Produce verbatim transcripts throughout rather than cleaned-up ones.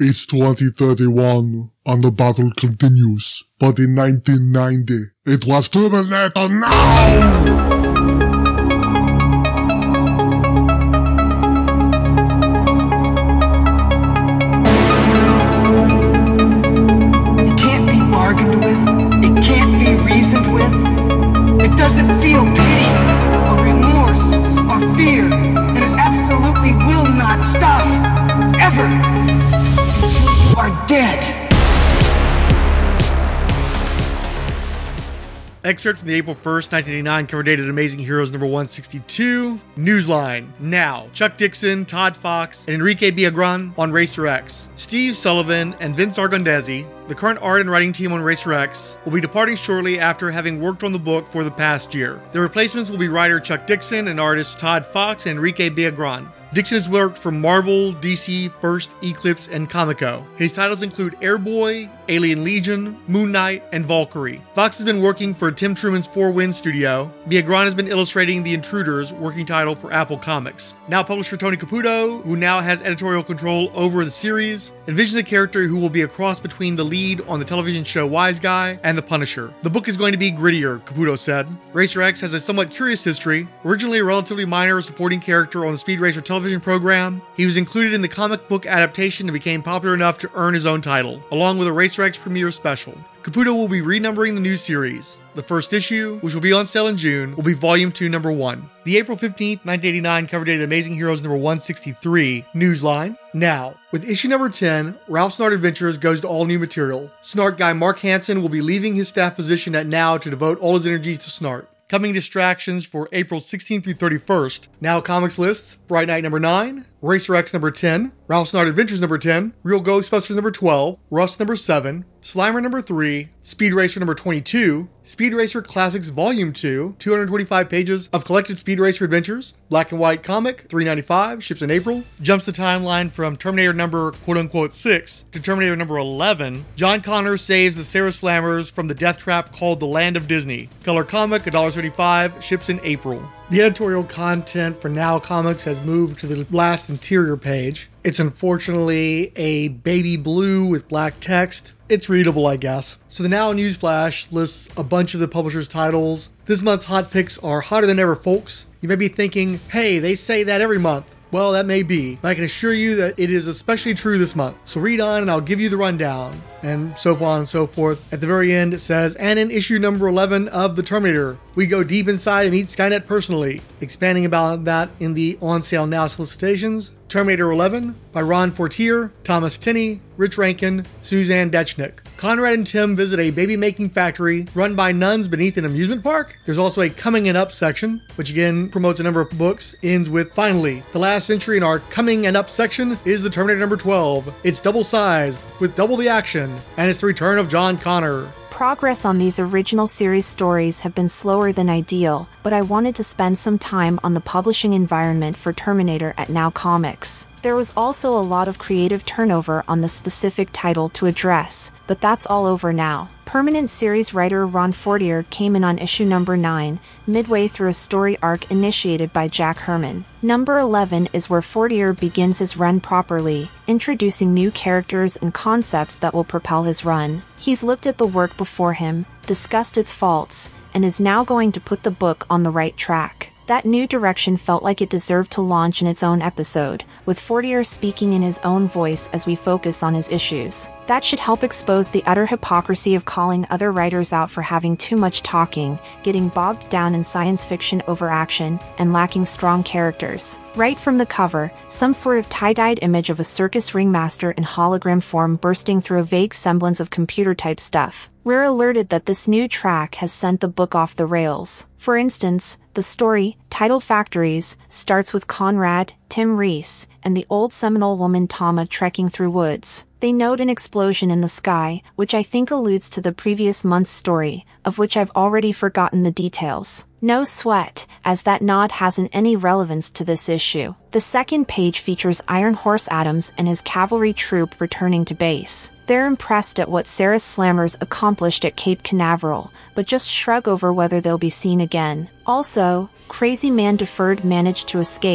It's twenty thirty-one and the battle continues. But in nineteen ninety, it was Terminator now! It doesn't feel pity, or remorse, or fear, and it absolutely will not stop, ever, until you are dead. Excerpt from the April first, nineteen eighty-nine cover dated Amazing Heroes number one sixty-two. Newsline. Now, Chuck Dixon, Todd Fox, and Enrique Viagran on Racer X. Steve Sullivan and Vince Argondesi, the current art and writing team on Racer X, will be departing shortly after having worked on the book for the past year. The replacements will be writer Chuck Dixon and artists Todd Fox and Enrique Viagran. Dixon has worked for Marvel, D C, First, Eclipse, and Comico. His titles include Airboy, Alien Legion, Moon Knight, and Valkyrie. Fox has been working for Tim Truman's Four Winds studio. Viagran has been illustrating The Intruders, working title for Apple Comics. Now publisher Tony Caputo, who now has editorial control over the series, envisions a character who will be a cross between the lead on the television show Wise Guy and the Punisher. The book is going to be grittier, Caputo said. Racer X has a somewhat curious history. Originally a relatively minor supporting character on the Speed Racer television program, he was included in the comic book adaptation and became popular enough to earn his own title, along with a Racer X premiere special. Caputo will be renumbering the new series. The first issue, which will be on sale in June, will be Volume two, Number one. The April fifteenth, nineteen eighty-nine cover dated Amazing Heroes number one sixty-three. Newsline. Now, with issue number ten, Ralph Snart Adventures goes to all new material. Snart guy Mark Hansen will be leaving his staff position at Now to devote all his energies to Snart. Coming distractions for April sixteenth through thirty-first. Now Comics lists: Fright Night number nine, Racer X number ten, Ralph Snart Adventures number ten, Real Ghostbusters number twelve, Rust number seven, Slimer number three, Speed Racer number twenty-two, Speed Racer Classics Volume two, two hundred twenty-five pages of collected Speed Racer adventures, black and white comic, three ninety-five, ships in April, jumps the timeline from Terminator number quote-unquote six to Terminator number eleven. John Connor saves the Sarah Slammers from the death trap called the Land of Disney. Color comic, one dollar seventy-five, ships in April. The editorial content for Now Comics has moved to the last interior page. It's unfortunately a baby blue with black text. It's readable, I guess. So the Now Newsflash lists a bunch of the publisher's titles. This month's hot picks are hotter than ever, folks. You may be thinking, hey, they say that every month. Well, that may be, but I can assure you that it is especially true this month. So read on and I'll give you the rundown, and so on and so forth. At the very end it says, and in issue number eleven of The Terminator, we go deep inside and meet Skynet personally. Expanding about that in the on sale now solicitations. Terminator eleven by Ron Fortier, Thomas Tinney, Rich Rankin, Suzanne Dechnik. Conrad and Tim visit a baby-making factory run by nuns beneath an amusement park. There's also a Coming and Up section, which again promotes a number of books, ends with, finally, the last entry in our Coming and Up section is the Terminator number twelve. It's double-sized, with double the action, and it's the return of John Connor. Progress on these original series stories have been slower than ideal, but I wanted to spend some time on the publishing environment for Terminator at Now Comics. There was also a lot of creative turnover on the specific title to address, but that's all over now. Permanent series writer Ron Fortier came in on issue number nine, midway through a story arc initiated by Jack Herman. Number eleven is where Fortier begins his run properly, introducing new characters and concepts that will propel his run. He's looked at the work before him, discussed its faults, and is now going to put the book on the right track. That new direction felt like it deserved to launch in its own episode, with Fortier speaking in his own voice as we focus on his issues. That should help expose the utter hypocrisy of calling other writers out for having too much talking, getting bogged down in science fiction overaction, and lacking strong characters. Right from the cover, some sort of tie-dyed image of a circus ringmaster in hologram form bursting through a vague semblance of computer-type stuff. We're alerted that this new track has sent the book off the rails. For instance, the story, titled Factories, starts with Conrad, Tim Reese, and the old Seminole woman Tama trekking through woods. They note an explosion in the sky, which I think alludes to the previous month's story, of which I've already forgotten the details. No sweat, as that nod hasn't any relevance to this issue. The second page features Iron Horse Adams and his cavalry troop returning to base. They're impressed at what Sarah Slammers accomplished at Cape Canaveral, but just shrug over whether they'll be seen again. Also, Crazy Man Deferred managed to escape,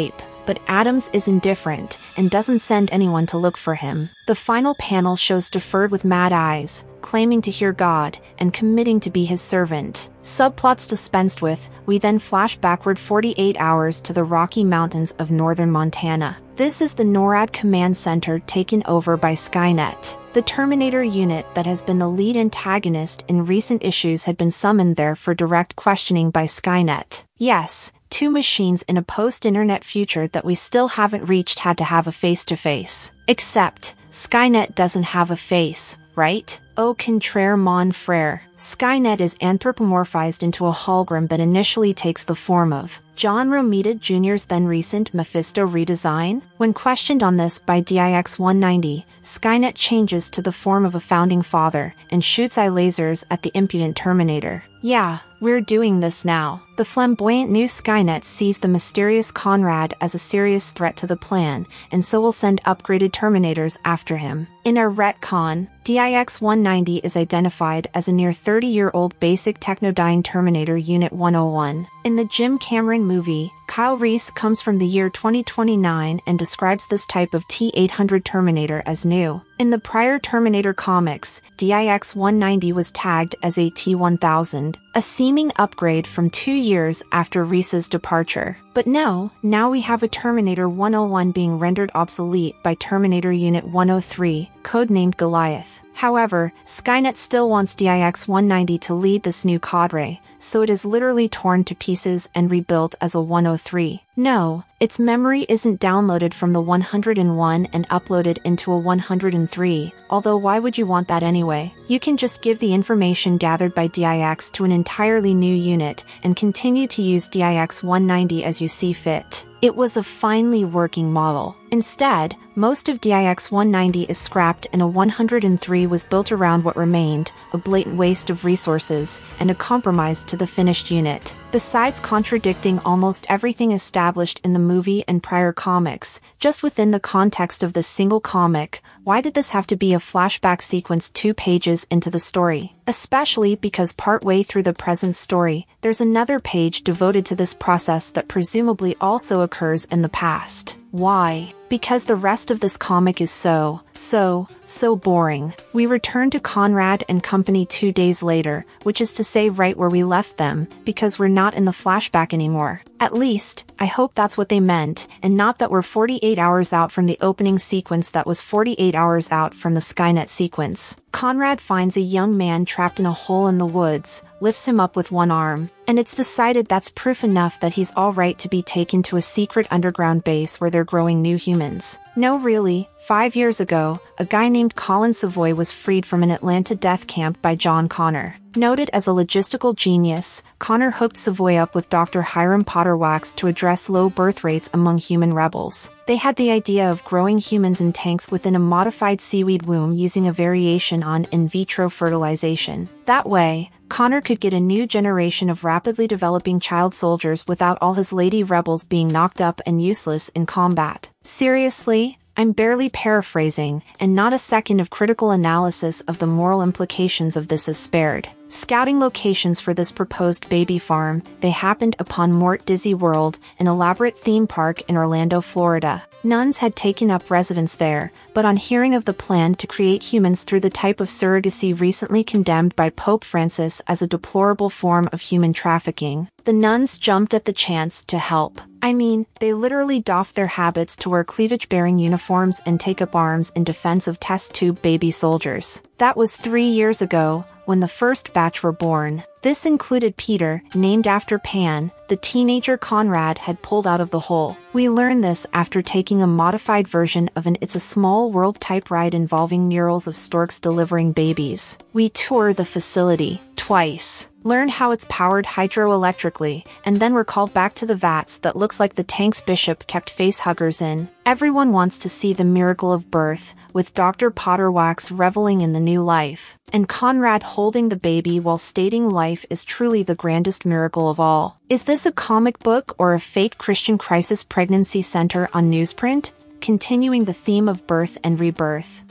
but Adams is indifferent and doesn't send anyone to look for him. The final panel shows Deferred with mad eyes, claiming to hear God and committing to be his servant. Subplots dispensed with, we then flash backward forty-eight hours to the Rocky Mountains of northern Montana. This is the NORAD command center taken over by Skynet. The Terminator unit that has been the lead antagonist in recent issues had been summoned there for direct questioning by Skynet. Yes, two machines in a post-internet future that we still haven't reached had to have a face-to-face. Except, Skynet doesn't have a face, right? Au contraire mon frère. Skynet is anthropomorphized into a hologram that initially takes the form of John Romita Junior's then recent Mephisto redesign. When questioned on this by D I X one ninety, Skynet changes to the form of a founding father and shoots eye lasers at the impudent Terminator. Yeah, we're doing this now. The flamboyant new Skynet sees the mysterious Conrad as a serious threat to the plan, and so will send upgraded Terminators after him. In our retcon, D I X one ninety is identified as a near thirty-year-old basic Technodyne Terminator Unit one oh one. In the Jim Cameron movie, Kyle Reese comes from the year twenty twenty-nine and describes this type of T eight hundred Terminator as new. In the prior Terminator comics, D I X one ninety was tagged as a T one thousand, a seeming upgrade from two years after Reese's departure. But no, now we have a Terminator one oh one being rendered obsolete by Terminator Unit one oh three, codenamed Goliath. However, Skynet still wants D I X one ninety to lead this new cadre, so it is literally torn to pieces and rebuilt as a one oh three. No, its memory isn't downloaded from the one hundred one and uploaded into a one hundred three, although why would you want that anyway? You can just give the information gathered by D I X to an entirely new unit and continue to use D I X one ninety as you see fit. It was a finely working model. Instead, most of D I X one ninety is scrapped and a one hundred three was built around what remained, a blatant waste of resources, and a compromise to the finished unit. Besides contradicting almost everything established in the movie and prior comics, just within the context of this single comic, why did this have to be a flashback sequence two pages into the story? Especially because partway through the present story, there's another page devoted to this process that presumably also occurs in the past. Why? Because the rest of this comic is so, so, so boring. We return to Conrad and company two days later, which is to say right where we left them, because we're not in the flashback anymore. At least, I hope that's what they meant, and not that we're forty-eight hours out from the opening sequence that was forty-eight hours out from the Skynet sequence. Conrad finds a young man trapped in a hole in the woods, lifts him up with one arm, and it's decided that's proof enough that he's alright to be taken to a secret underground base where they're growing new humans. No really, five years ago, a guy named Colin Savoy was freed from an Atlanta death camp by John Connor. Noted as a logistical genius, Connor hooked Savoy up with Doctor Hiram Potterwax to address low birth rates among human rebels. They had the idea of growing humans in tanks within a modified seaweed womb using a variation on in vitro fertilization. That way, Connor could get a new generation of rapidly developing child soldiers without all his lady rebels being knocked up and useless in combat. Seriously? I'm barely paraphrasing, and not a second of critical analysis of the moral implications of this is spared. Scouting locations for this proposed baby farm, they happened upon Mort Dizzy World, an elaborate theme park in Orlando, Florida. Nuns had taken up residence there, but on hearing of the plan to create humans through the type of surrogacy recently condemned by Pope Francis as a deplorable form of human trafficking, the nuns jumped at the chance to help. I mean, they literally doffed their habits to wear cleavage-bearing uniforms and take up arms in defense of test tube baby soldiers. That was three years ago, when the first batch were born. This included Peter, named after Pan, the teenager Conrad had pulled out of the hole. We learn this after taking a modified version of an It's a Small World type ride involving murals of storks delivering babies. We tour the facility twice, learn how it's powered hydroelectrically, and then we're called back to the vats that looks like the tanks Bishop kept facehuggers in. Everyone wants to see the miracle of birth, with Doctor Potterwax reveling in the new life, and Conrad holding the baby while stating life is truly the grandest miracle of all. Is this a comic book or a fake Christian Crisis pregnancy center on newsprint? Continuing the theme of birth and rebirth.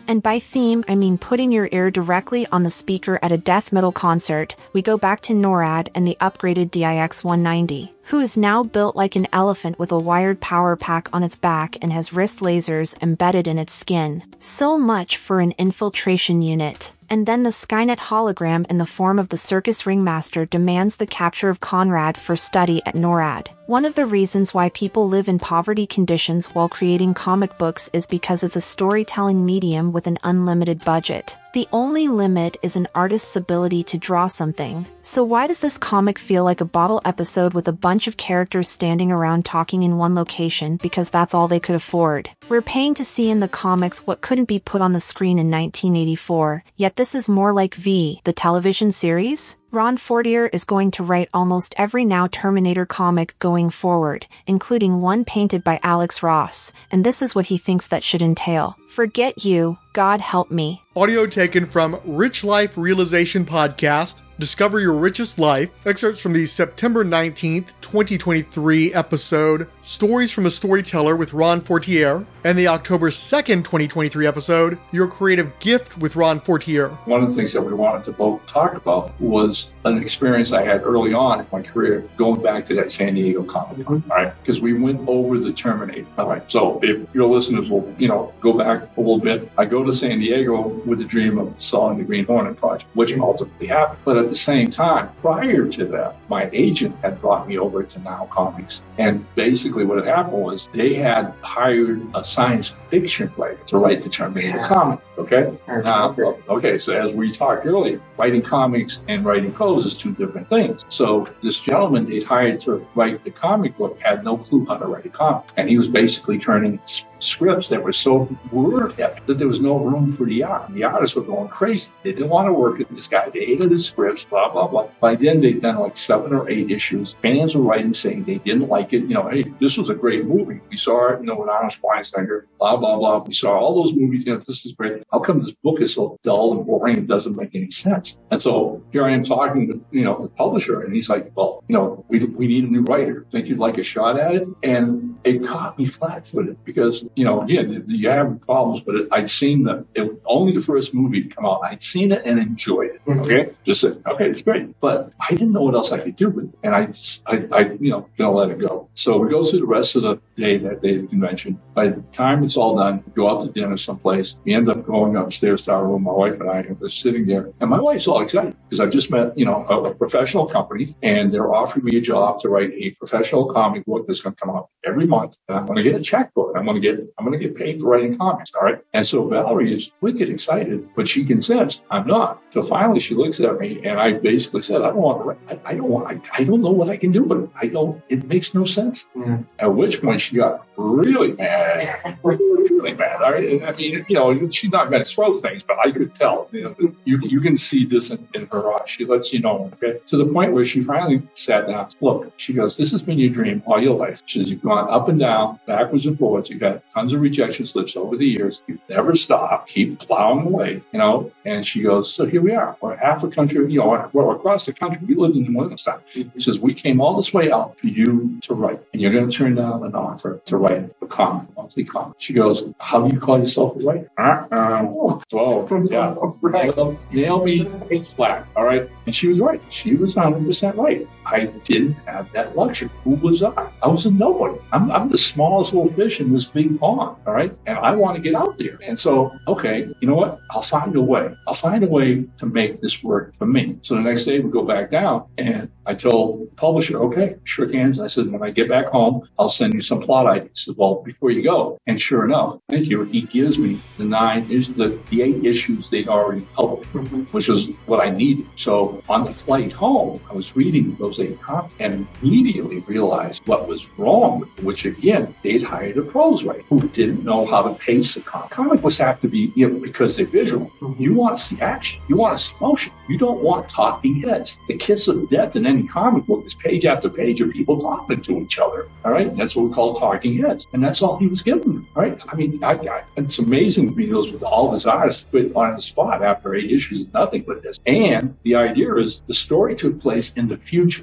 And by theme, I mean putting your ear directly on the speaker at a death metal concert. We go back to NORAD and the upgraded D I X one ninety, who is now built like an elephant with a wired power pack on its back and has wrist lasers embedded in its skin. So much for an infiltration unit. And then the Skynet hologram in the form of the circus ringmaster demands the capture of Conrad for study at NORAD. One of the reasons why people live in poverty conditions while creating comic books is because it's a storytelling medium with an unlimited budget. The only limit is an artist's ability to draw something. So why does this comic feel like a bottle episode with a bunch of characters standing around talking in one location because that's all they could afford? We're paying to see in the comics what couldn't be put on the screen in nineteen eighty-four, yet this is more like V, the television series? Ron Fortier is going to write almost every Now Terminator comic going forward, including one painted by Alex Ross, and this is what he thinks that should entail. Forget you, God help me. Audio taken from Rich Life Realization Podcast, Discover Your Richest Life, excerpts from the September nineteenth, twenty twenty-three episode, Stories from a Storyteller with Ron Fortier, and the October second, twenty twenty-three episode, Your Creative Gift with Ron Fortier. One of the things that we wanted to both talk about was an experience I had early on in my career, going back to that San Diego Comic Con, all right? Because we went over the Terminator, all right? So if your listeners will, you know, go back a little bit, I go to San Diego with the dream of selling the Green Hornet project, which ultimately happened. But at the same time, prior to that, my agent had brought me over to Now Comics. And basically what had happened was they had hired a science fiction writer to write the Terminator comic, okay? Now, okay, so as we talked earlier, writing comics and writing prose is two different things. So this gentleman they'd hired to write the comic book had no clue how to write a comic. And he was basically turning scripts that were so word heavy that there was no room for the art. The artists were going crazy. They didn't want to work with this guy. They hated his scripts, blah, blah, blah. By then, they'd done like seven or eight issues. Fans were writing saying they didn't like it. You know, hey, this was a great movie. We saw it, you know, with Arnold Schwarzenegger, blah, blah, blah. We saw all those movies. You know, this is great. How come this book is so dull and boring and doesn't make any sense? And so here I am talking to, you know, the publisher, and he's like, well, you know, we, we need a new writer. Think you'd like a shot at it? And it caught me flat-footed because, you know, again, you have problems, but it, I'd seen the, it, only the first movie come out. I'd seen it and enjoyed it. Okay. Just said, okay, it's great. But I didn't know what else I could do with it. And I, I, I you know, gonna let it go. So we go through the rest of the day, that day of the convention. By the time it's all done, we go out to dinner someplace. We end up going upstairs to our room. My wife and I are sitting there. And my wife's all excited because I've just met, you know, a, a professional company, and they're offering me a job to write a professional comic book that's going to come out every month. And I'm going to get a check for it. I'm going to get, I'm going to get paid for writing comics. All right. And so Valerie is wicked excited, but she can sense I'm not. So finally she looks at me, and I basically said, I don't want to write. I, I don't want, I, I don't know what I can do with it. I don't, it makes no sense. Yeah. At which point she got really mad, really, really mad. All right. I mean, you know, she's not going to throw things, but I could tell, you know, you, you can see this in, in her eyes. She lets you know, okay, to the point where she finally sat down. Look, she goes, this has been your dream all your life. She says, you've gone up and down, backwards and forwards. You've had tons of rejection slips over the years. You've never stopped. Keep plowing away, you know. And she goes, so here we are. We're half a country, you know, we're across the country. We live in New England. She says, we came all this way out for you to write. And you're going to turn down an offer to write a comic, monthly comic. She goes, how do you call yourself a writer? Uh-uh. So, yeah. Nail, nail me, it's flat, all right? And she was right. She was one hundred percent right. I didn't have that luxury. Who was I? I was a nobody. I'm, I'm the smallest little fish in this big pond, all right? And I want to get out there. And so, okay, you know what? I'll find a way. I'll find a way to make this work for me. So the next day we go back down, and I told the publisher, okay, shook hands. I said, when I get back home, I'll send you some plot ideas. He said, well, before you go. And sure enough, thank you. He gives me the nine, the, the eight issues they'd already published, which was what I needed. So on the flight home, I was reading those eight comics and immediately realized what was wrong with them, which again, they'd hired a prose writer who didn't know how to pace the comic. Comic books have to be, you know, because they're visual. You want to see action. You want to see motion. You don't want talking heads. The kiss of death in any comic book is page after page of people talking to each other. All right. And that's what we call talking heads. And that's all he was giving them. All right. I mean, I, I, it's amazing to me those with all his artists put on the spot after eight issues of nothing but this. And the idea is the story took place in the future.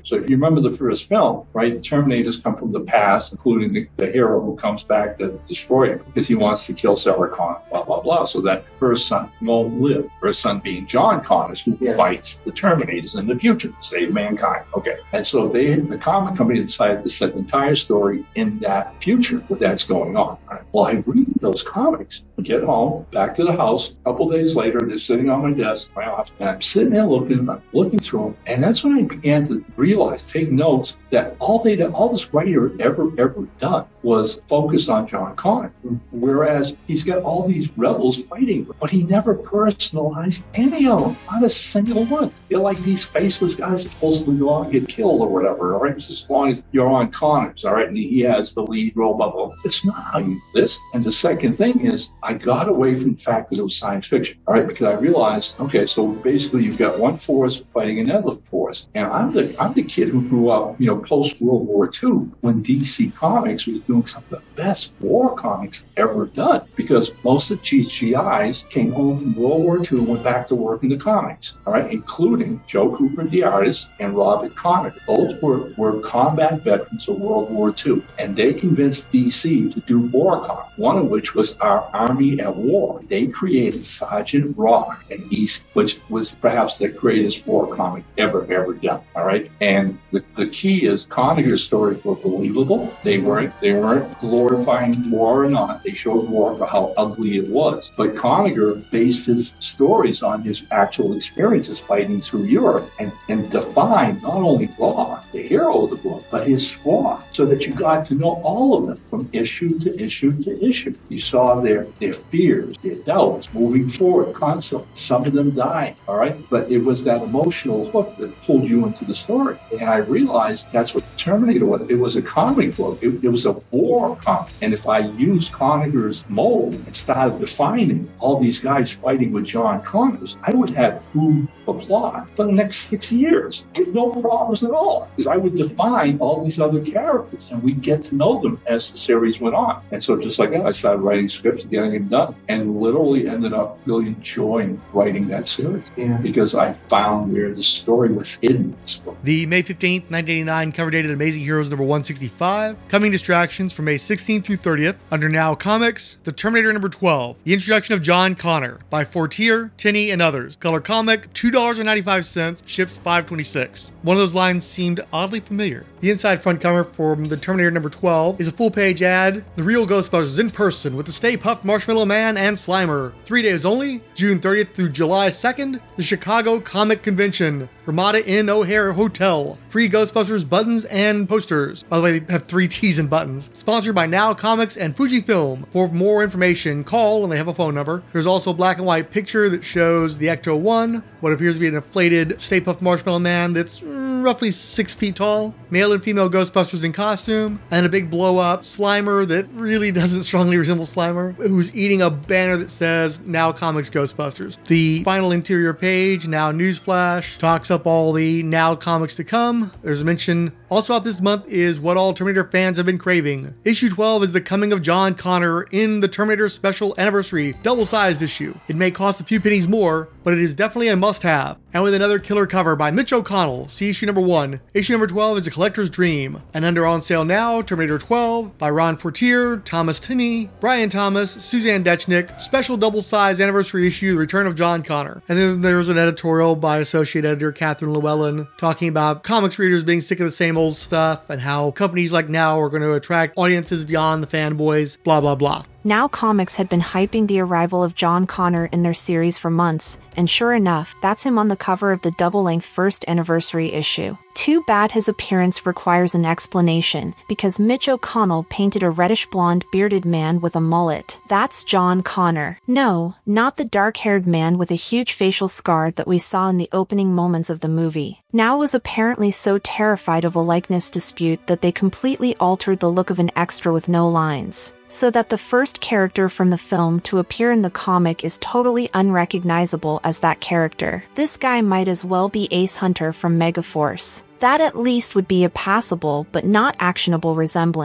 So if you remember the first film, right, the Terminators come from the past, including the, the hero who comes back to destroy him because he wants to kill Sarah Connor, blah, blah, blah. So that first son won't live. First son being John Connor, who yeah. fights the Terminators in the future to save mankind. Okay. And so they, the comic company decided to set the entire story in that future where that's going on. Right? Well, I read those comics, I get home, back to the house. A couple days later, they're sitting on my desk, my office, and I'm sitting there looking, I'm looking through them. And that's when I began to realize, take notes, that all they, all this writer ever, ever done was focus on John Connor. Whereas he's got all these rebels fighting, but he never personalized any of them, not a single one. They're like these faceless guys that supposedly go out and get killed or whatever, all right? Just as long as you're on Connors, all right, and he has the lead role, blah, blah, blah. It's not how you do this. And the second thing is, I got away from the fact that it was science fiction, all right, because I realized, okay, so basically you've got one force fighting another force. And I'm the I'm the kid who grew up, you know, post World War Two when D C Comics was doing some of the best war comics ever done, because most of G Is came home from World War Two and went back to work in the comics, all right, including Joe Cooper, the artist, and Robert Connor. Both were, were combat veterans of World War Two, and they convinced D C to do war comics, one of which was Our Army at War. They created Sergeant Rock and East, which was perhaps the greatest war comic ever, ever done, all right? And the, the key is Conager's stories were believable. They weren't, they weren't glorifying war or not. They showed war for how ugly it was. But Conager based his stories on his actual experiences fighting through Europe and, and defined not only Rock, the hero of the book, but his squad, so that you got to know all of them from issue to issue to issue. You saw their, their fears, their doubts, moving forward constantly. Some of them dying, all right? But it was that emotional hook that pulled you into the story. And I realized that's what Terminator was. It was a comic book. It, it was a war comic. And if I used Conager's mold and started defining all these guys fighting with John Connors, I would have true applause for the next six years with no problems at all. Because I would define all these other characters and we'd get to know them as the series went on. And so just like that, I started writing scripts and getting them done, and literally ended up really enjoying writing that series. Yeah. Because I found where the story was hidden. The May fifteenth, nineteen eighty-nine cover dated Amazing Heroes number one sixty-five. Coming distractions from May sixteenth through thirtieth. Under Now Comics, The Terminator number twelve. The introduction of John Connor by Fortier, Tinney, and others. Color comic, two dollars and ninety-five cents. Ships five twenty-six. One of those lines seemed oddly familiar. The inside front cover for The Terminator number twelve is a full-page ad. The real Ghostbusters in person with the Stay Puft Marshmallow Man and Slimer. Three days only, June thirtieth through July second. The Chicago Comic Convention. Ramada Inn O'Hare Hotel. Free Ghostbusters buttons and posters. By the way, they have three T's and buttons. Sponsored by Now Comics and Fujifilm. For more information, call, and they have a phone number. There's also a black and white picture that shows the Ecto one, what appears to be an inflated Stay Puft Marshmallow Man that's mm, roughly six feet tall. Male and female Ghostbusters in costume. And a big blow-up Slimer that really doesn't strongly resemble Slimer, who's eating a banner that says Now Comics Ghostbusters. The final interior page, Now Newsflash, talks up all the Now comics to come. There's a mention also out this month is what all Terminator fans have been craving. Issue twelve is the coming of John Connor in the Terminator Special Anniversary double-sized issue. It may cost a few pennies more, but it is definitely a must-have. And with another killer cover by Mitch O'Connell, see issue number one. Issue number twelve is a collector's dream. And under on sale now, Terminator twelve by Ron Fortier, Thomas Tinney, Brian Thomas, Suzanne Dechnick, special double-sized anniversary issue, The Return of John Connor. And then there's an editorial by associate editor Catherine Llewellyn talking about comics readers being sick of the same old stuff and how companies like Now are going to attract audiences beyond the fanboys, blah, blah, blah. Now Comics had been hyping the arrival of John Connor in their series for months, and sure enough, that's him on the cover of the double-length first anniversary issue. Too bad his appearance requires an explanation, because Mitch O'Connell painted a reddish-blonde bearded man with a mullet. That's John Connor. No, not the dark-haired man with a huge facial scar that we saw in the opening moments of the movie. Now was apparently so terrified of a likeness dispute that they completely altered the look of an extra with no lines, so that the first character from the film to appear in the comic is totally unrecognizable as that character. This guy might as well be Ace Hunter from Megaforce. That at least would be a passable but not actionable resemblance.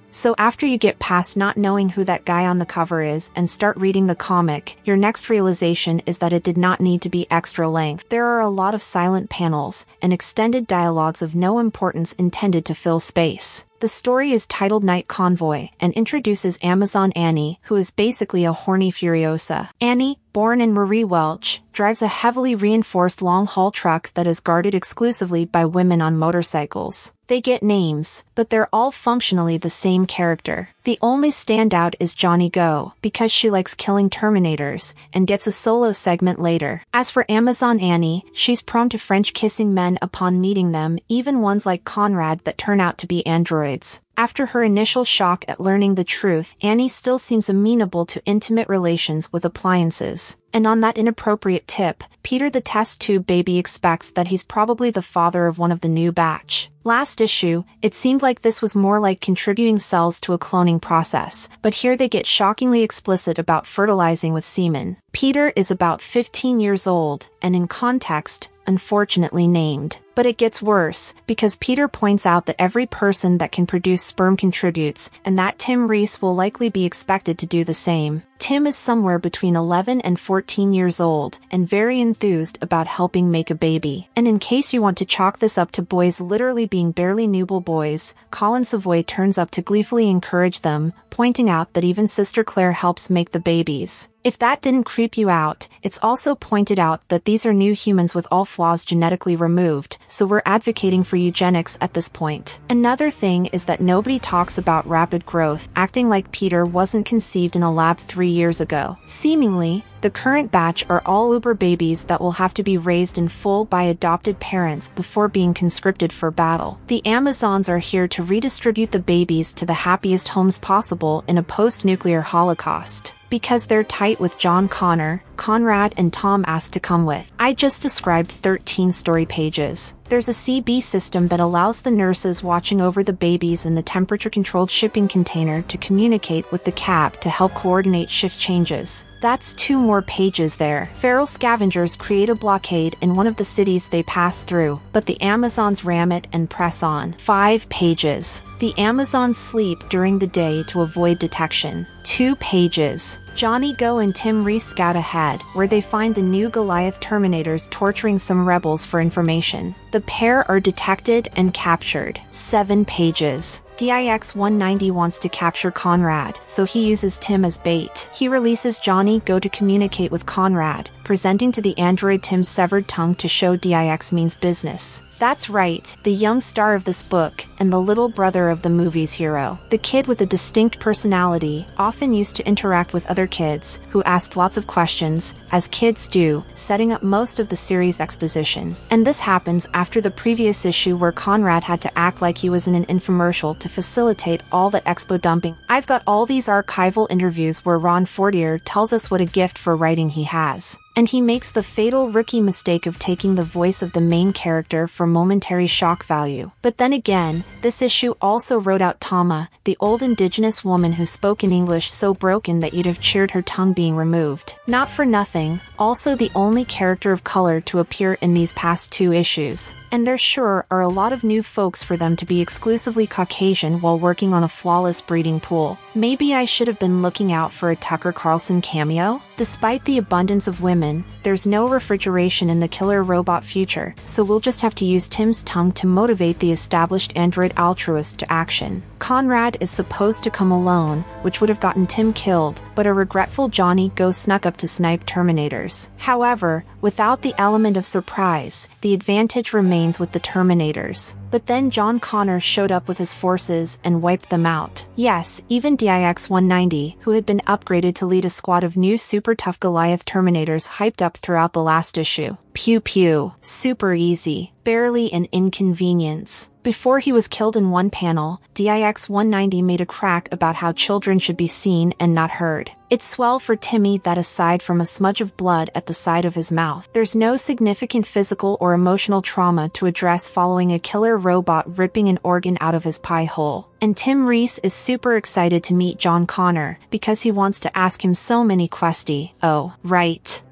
So after you get past not knowing who that guy on the cover is and start reading the comic, your next realization is that it did not need to be extra length. There are a lot of silent panels and extended dialogues of no importance intended to fill space. The story is titled Night Convoy and introduces Amazon Annie, who is basically a horny Furiosa. Annie, born in Marie Welch, drives a heavily reinforced long-haul truck that is guarded exclusively by women on motorcycles. They get names, but they're all functionally the same character. The only standout is Johnny Go, because she likes killing Terminators, and gets a solo segment later. As for Amazon Annie, she's prone to French-kissing men upon meeting them, even ones like Conrad that turn out to be androids. After her initial shock at learning the truth, Annie still seems amenable to intimate relations with appliances. And on that inappropriate tip, Peter the test tube baby expects that he's probably the father of one of the new batch. Last issue, it seemed like this was more like contributing cells to a cloning process, but here they get shockingly explicit about fertilizing with semen. Peter is about fifteen years old, and in context, unfortunately named. But it gets worse, because Peter points out that every person that can produce sperm contributes, and that Tim Reese will likely be expected to do the same. Tim is somewhere between eleven and fourteen years old, and very enthused about helping make a baby. And in case you want to chalk this up to boys literally being barely nubile boys, Colin Savoy turns up to gleefully encourage them, pointing out that even Sister Claire helps make the babies. If that didn't creep you out, it's also pointed out that these are new humans with all flaws genetically removed, so we're advocating for eugenics at this point. Another thing is that nobody talks about rapid growth, acting like Peter wasn't conceived in a lab three years ago. Seemingly, the current batch are all Uber babies that will have to be raised in full by adopted parents before being conscripted for battle. The Amazons are here to redistribute the babies to the happiest homes possible in a post-nuclear holocaust. Because they're tight with John Connor, Conrad and Tom asked to come with. I just described thirteen story pages. There's a C B system that allows the nurses watching over the babies in the temperature-controlled shipping container to communicate with the cab to help coordinate shift changes. That's two more pages there. Feral scavengers create a blockade in one of the cities they pass through, but the Amazons ram it and press on. Five pages. The Amazons sleep during the day to avoid detection. Two pages. Johnny Go and Tim Reese scout ahead, where they find the new Goliath Terminators torturing some rebels for information. The pair are detected and captured. Seven pages. D I X one ninety wants to capture Conrad, so he uses Tim as bait. He releases Johnny Go to communicate with Conrad, presenting to the android Tim's severed tongue to show D I X means business. That's right, the young star of this book, and the little brother of the movie's hero. The kid with a distinct personality, often used to interact with other kids, who asked lots of questions, as kids do, setting up most of the series' exposition. And this happens after the previous issue where Conrad had to act like he was in an infomercial to facilitate all that expo dumping. I've got all these archival interviews where Ron Fortier tells us what a gift for writing he has. And he makes the fatal rookie mistake of taking the voice of the main character for momentary shock value. But then again, this issue also wrote out Tama, the old indigenous woman who spoke in English so broken that you'd have cheered her tongue being removed. Not for nothing, also the only character of color to appear in these past two issues. And there sure are a lot of new folks for them to be exclusively Caucasian while working on a flawless breeding pool. Maybe I should have been looking out for a Tucker Carlson cameo? Despite the abundance of women, there's no refrigeration in the killer robot future, so we'll just have to use Tim's tongue to motivate the established android altruist to action. Conrad is supposed to come alone, which would have gotten Tim killed, but a regretful Johnny Go snuck up to snipe Terminators. However, without the element of surprise, the advantage remains with the Terminators. But then John Connor showed up with his forces and wiped them out. Yes, even D I X one ninety, who had been upgraded to lead a squad of new super tough Goliath Terminators hyped up throughout the last issue. Pew pew. Super easy. Barely an inconvenience. Before he was killed in one panel, D I X one ninety made a crack about how children should be seen and not heard. It's swell for Timmy that aside from a smudge of blood at the side of his mouth, there's no significant physical or emotional trauma to address following a killer robot ripping an organ out of his pie hole. And Tim Reese is super excited to meet John Connor, because he wants to ask him so many questy, oh, right,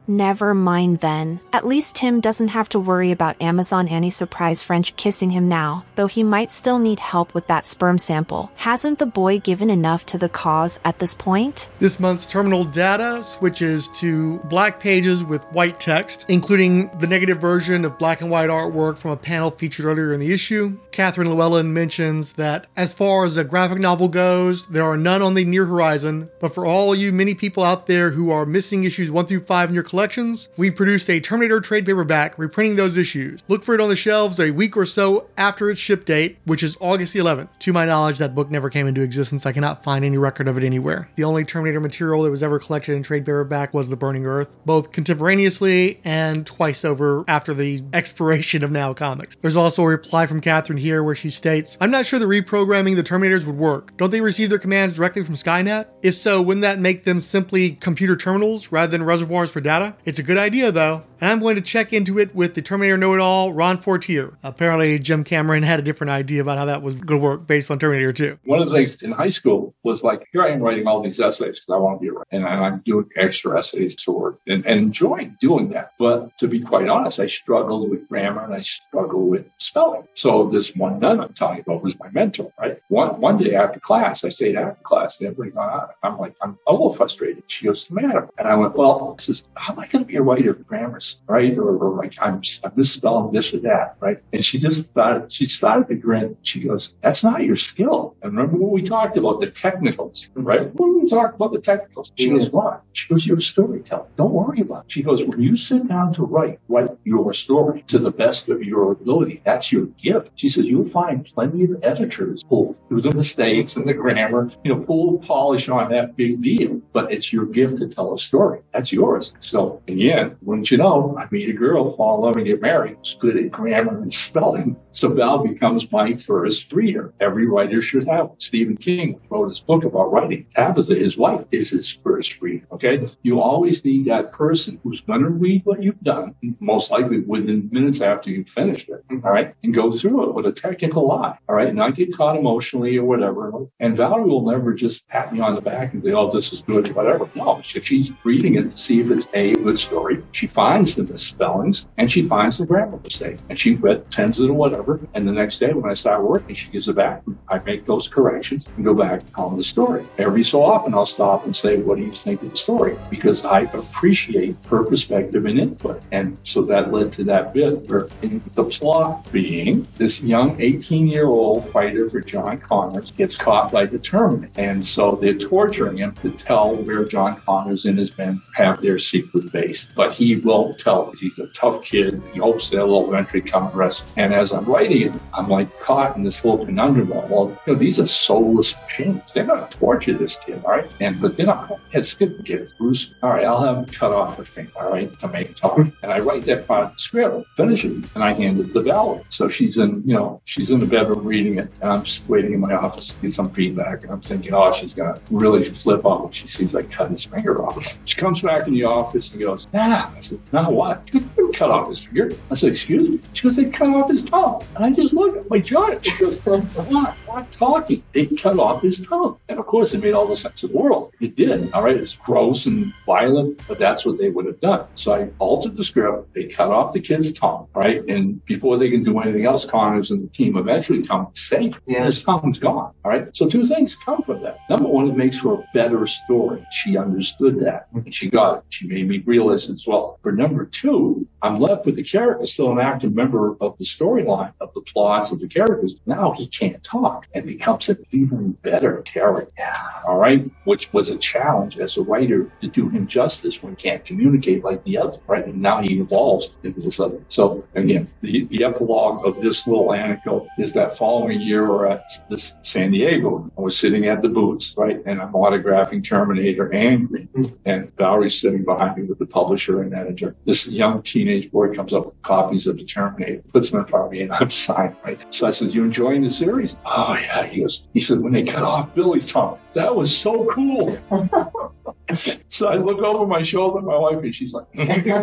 Never mind then. At least Tim doesn't have to worry about Amazon Annie's surprise French kissing him now, though he might still need help with that sperm sample. Hasn't the boy given enough to the cause at this point? This month's terminal data switches to black pages with white text, including the negative version of black and white artwork from a panel featured earlier in the issue. Catherine Llewellyn mentions that as far as a graphic novel goes, there are none on the near horizon, but for all you many people out there who are missing issues one through five in your collections, we produced a Terminator trade paperback reprinting those issues. Look for it on the shelves a week or so after its ship date, which is August the eleventh. To my knowledge, that book never came into existence. I cannot find any record of it anywhere. The only Terminator material that was ever collected in trade paperback was The Burning Earth, both contemporaneously and twice over after the expiration of Now Comics. There's also a reply from Catherine here where she states, I'm not sure the reprogramming the Terminators would work. Don't they receive their commands directly from Skynet? If so, wouldn't that make them simply computer terminals rather than reservoirs for data? It's a good idea though, and I'm going to check into it with the Terminator know-it-all, Ron Fortier. Apparently, Jim Cameron had a different idea about how that was going to work based on Terminator two. One of the things in high school was like, here I am writing all these essays because I want to be a writer, and I'm doing extra essays to work and, and enjoying doing that. But to be quite honest, I struggled with grammar and I struggled with spelling. So this one nun I'm telling you about was my mentor, right? One one day after class, I stayed after class, and everybody's gone out. I'm like, I'm a little frustrated. She goes, what's the matter? And I went, well, this is, how am I going to be a writer of grammar, right? Or, or like, I'm, I'm misspelling this or that, right? And she just started, she started to grin. She goes, that's not your skill. And remember when we talked about the technicals, right? When we talked about the technicals, she goes, what? She goes, you're a storyteller. Don't worry about it. She goes, when you sit down to write, write your story to the best of your ability. That's your gift. She says, you'll find plenty of editors who do the mistakes and the grammar, you know, pull polish on that big deal. But it's your gift to tell a story. That's yours. So again, wouldn't you know, I meet a girl, fall in love and get married, who's good at grammar and spelling. So Val becomes my first reader. Every writer should have it. Stephen King wrote his book about writing. Tabitha, his wife, is his first reader. Okay? You always need that person who's going to read what you've done, most likely within minutes after you've finished it, all right, and go through it with a technical eye, all right, not get caught emotionally or whatever. And Valerie will never just pat me on the back and say, oh, this is good, whatever. No, she's reading it to see if it's a good story. She finds the misspellings and she finds the grammar mistake. And she read tens of it or whatever. And the next day when I start working, she gives it back. I make those corrections and go back and tell them the story. Every so often I'll stop and say, what do you think of the story? Because I appreciate her perspective and input. And so that led to that bit where in the plot being this young eighteen-year-old fighter for John Connors gets caught by the Terminator. And so they're torturing him to tell where John Connors and his men have their secret base. But he won't tell because he's a tough kid. He hopes they'll eventually come arrest him. And as I'm writing it, I'm like caught in this little conundrum. Well, you know, these are soulless machines. They're going to torture this kid, all right? And but they're not going to skip the kid. Bruce, all right, I'll have him cut off a finger, all right, to make it tough. And I write that part of the script, finish it, and I hand it to Valerie. So she's in, you know, she's in the bedroom reading it, and I'm just waiting in my office to get some feedback. And I'm thinking, oh, she's going to really flip out when she sees I cut his finger off. She comes back in the office and goes, nah. I said, now what? You didn't cut off his finger. I said, excuse me? She goes, they cut off his tongue. And I just looked at my judge. She goes, what? What talking? They cut off his tongue. And of course, it made all the sense in the world. It did. All right, it's gross and violent, but that's what they would have done. So I altered the script. They cut off the kid's tongue, right? And before they can do anything else, Connors and the team eventually come and say, yeah, his tongue's gone. All right. So two things come from that. Number one, it makes for a better story. She understood that. And she got it. She made me realize it as well. For number two, I'm left with the character still an active member of the storyline, of the plots of the characters. Now he can't talk and becomes an even better character. All right. Which was a challenge as a writer to do him justice when he can't communicate like the other, right? And now he evolves into this other. So again, the, the epilogue of this little anecdote is that following year we're at this San Diego. I was sitting at the booths, right? And I'm autographing Terminator Angry. And Valerie's sitting behind me with the publisher and editor. This young teenage boy comes up with copies of the Terminator, puts them in front of me, and I'm signed, right? So I said, you enjoying the series? Oh, yeah. He goes, he said, when they cut off Billy's tongue, that was so cool. So I look over my shoulder at my wife, and she's like,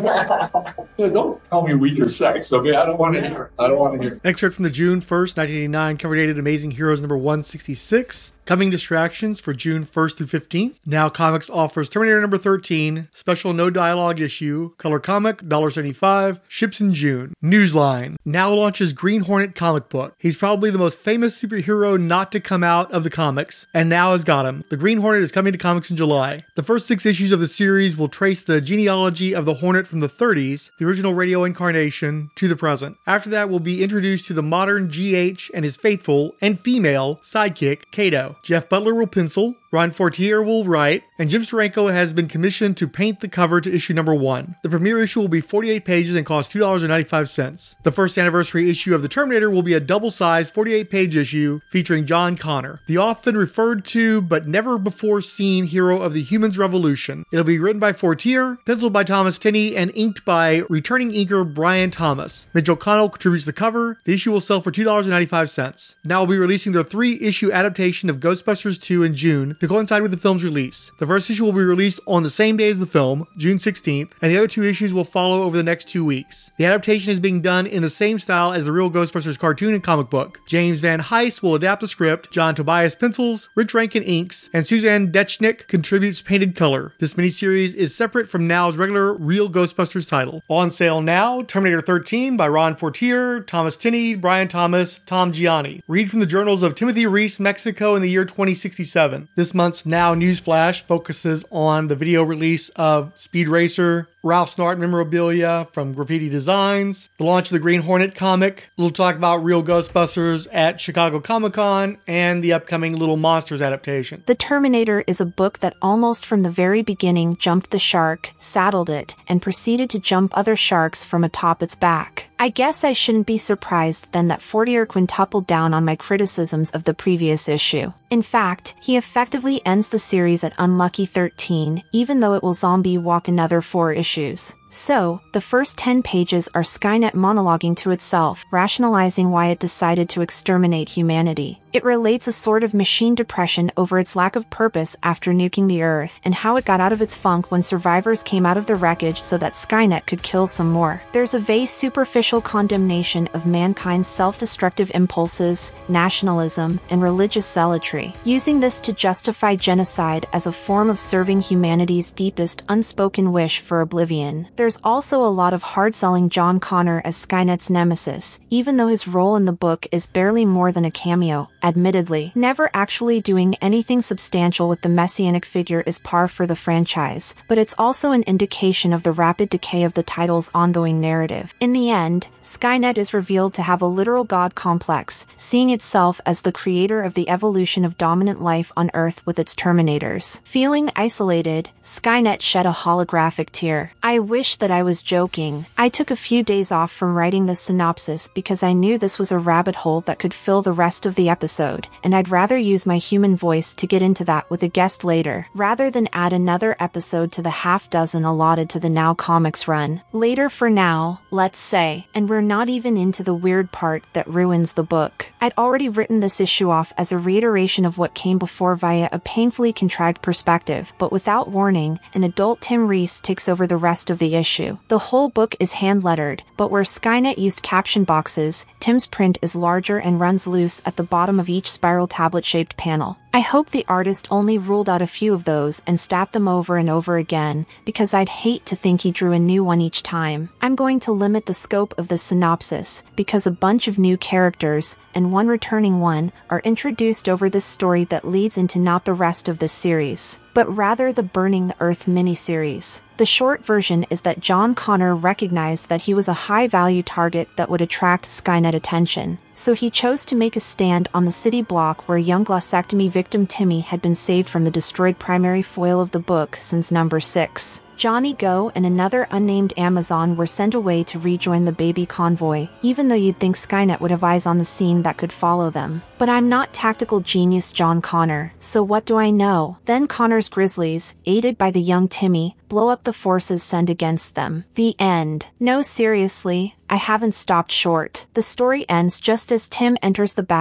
don't tell me weak or sex, okay? I don't want to hear it. I don't want to hear it. Excerpt from the June first, nineteen eighty-nine cover dated Amazing Heroes number one sixty-six. Coming distractions for June first through fifteenth. Now Comics offers Terminator number thirteen, special no dialogue issue, color comic, one dollar seventy-five, ships in June. Newsline. Now launches Green Hornet comic book. He's probably the most famous superhero not to come out of the comics, and now has got him. The Green Hornet is coming to comics in July. The first six issues of the series will trace the genealogy of the Hornet from the thirties, the original radio incarnation, to the present. After that, we'll be introduced to the modern G H and his faithful and female sidekick, Kato. Jeff Butler will pencil, Ron Fortier will write, and Jim Steranko has been commissioned to paint the cover to issue number one. The premiere issue will be forty-eight pages and cost two dollars and ninety-five cents. The first anniversary issue of The Terminator will be a double-sized forty-eight page issue featuring John Connor, the often referred to but never before seen hero of the Humans Revolution. It'll be written by Fortier, penciled by Thomas Tinney, and inked by returning inker Brian Thomas. Mitch O'Connell contributes the cover. The issue will sell for two dollars and ninety-five cents. Now we'll be releasing the three-issue adaptation of Ghostbusters two in June to coincide with the film's release. The first issue will be released on the same day as the film, June sixteenth, and the other two issues will follow over the next two weeks. The adaptation is being done in the same style as the real Ghostbusters cartoon and comic book. James Van Heist will adapt the script, John Tobias pencils, Rich Rankin inks, and Suzanne Dechnik contributes painted color. This miniseries is separate from Now's regular real Ghostbusters title. On sale now, Terminator thirteen by Ron Fortier, Thomas Tinney, Brian Thomas, Tom Gianni. Read from the journals of Timothy Reese, Mexico in the year twenty sixty-seven. This month's Now Newsflash focuses on the video release of Speed Racer, Ralph Snart memorabilia from Graffiti Designs, the launch of the Green Hornet comic, a little talk about Real Ghostbusters at Chicago Comic-Con, and the upcoming Little Monsters adaptation. The Terminator is a book that almost from the very beginning jumped the shark, saddled it, and proceeded to jump other sharks from atop its back. I guess I shouldn't be surprised then that Fortier quintupled down on my criticisms of the previous issue. In fact, he effectively ends the series at Unlucky thirteen, even though it will zombie walk another four issues. So, the first ten pages are Skynet monologuing to itself, rationalizing why it decided to exterminate humanity. It relates a sort of machine depression over its lack of purpose after nuking the Earth, and how it got out of its funk when survivors came out of the wreckage so that Skynet could kill some more. There's a vague superficial condemnation of mankind's self-destructive impulses, nationalism, and religious zealotry, using this to justify genocide as a form of serving humanity's deepest unspoken wish for oblivion. There's also a lot of hard-selling John Connor as Skynet's nemesis, even though his role in the book is barely more than a cameo, admittedly. Never actually doing anything substantial with the messianic figure is par for the franchise, but it's also an indication of the rapid decay of the title's ongoing narrative. In the end, Skynet is revealed to have a literal god complex, seeing itself as the creator of the evolution of dominant life on Earth with its Terminators. Feeling isolated, Skynet shed a holographic tear. I wish that I was joking. I took a few days off from writing this synopsis because I knew this was a rabbit hole that could fill the rest of the episode, and I'd rather use my human voice to get into that with a guest later, rather than add another episode to the half dozen allotted to the Now Comics run. Later for now, let's say, and we're not even into the weird part that ruins the book. I'd already written this issue off as a reiteration of what came before via a painfully contrived perspective, but without warning, an adult Tim Reese takes over the rest of the issue. The whole book is hand-lettered, but where Skynet used caption boxes, Tim's print is larger and runs loose at the bottom of each spiral tablet-shaped panel. I hope the artist only ruled out a few of those and stacked them over and over again, because I'd hate to think he drew a new one each time. I'm going to limit the scope of the synopsis, because a bunch of new characters, and one returning one, are introduced over this story that leads into not the rest of this series, but rather the Burning the Earth miniseries. The short version is that John Connor recognized that he was a high-value target that would attract Skynet attention, so he chose to make a stand on the city block where young glossectomy victim Timmy had been saved from the destroyed primary foil of the book since number six. Johnny Go and another unnamed Amazon were sent away to rejoin the baby convoy, even though you'd think Skynet would have eyes on the scene that could follow them. But I'm not tactical genius John Connor, so what do I know? Then Connor's Grizzlies, aided by the young Timmy, blow up the forces sent against them. The end. No, seriously, I haven't stopped short. The story ends just as Tim enters the battle,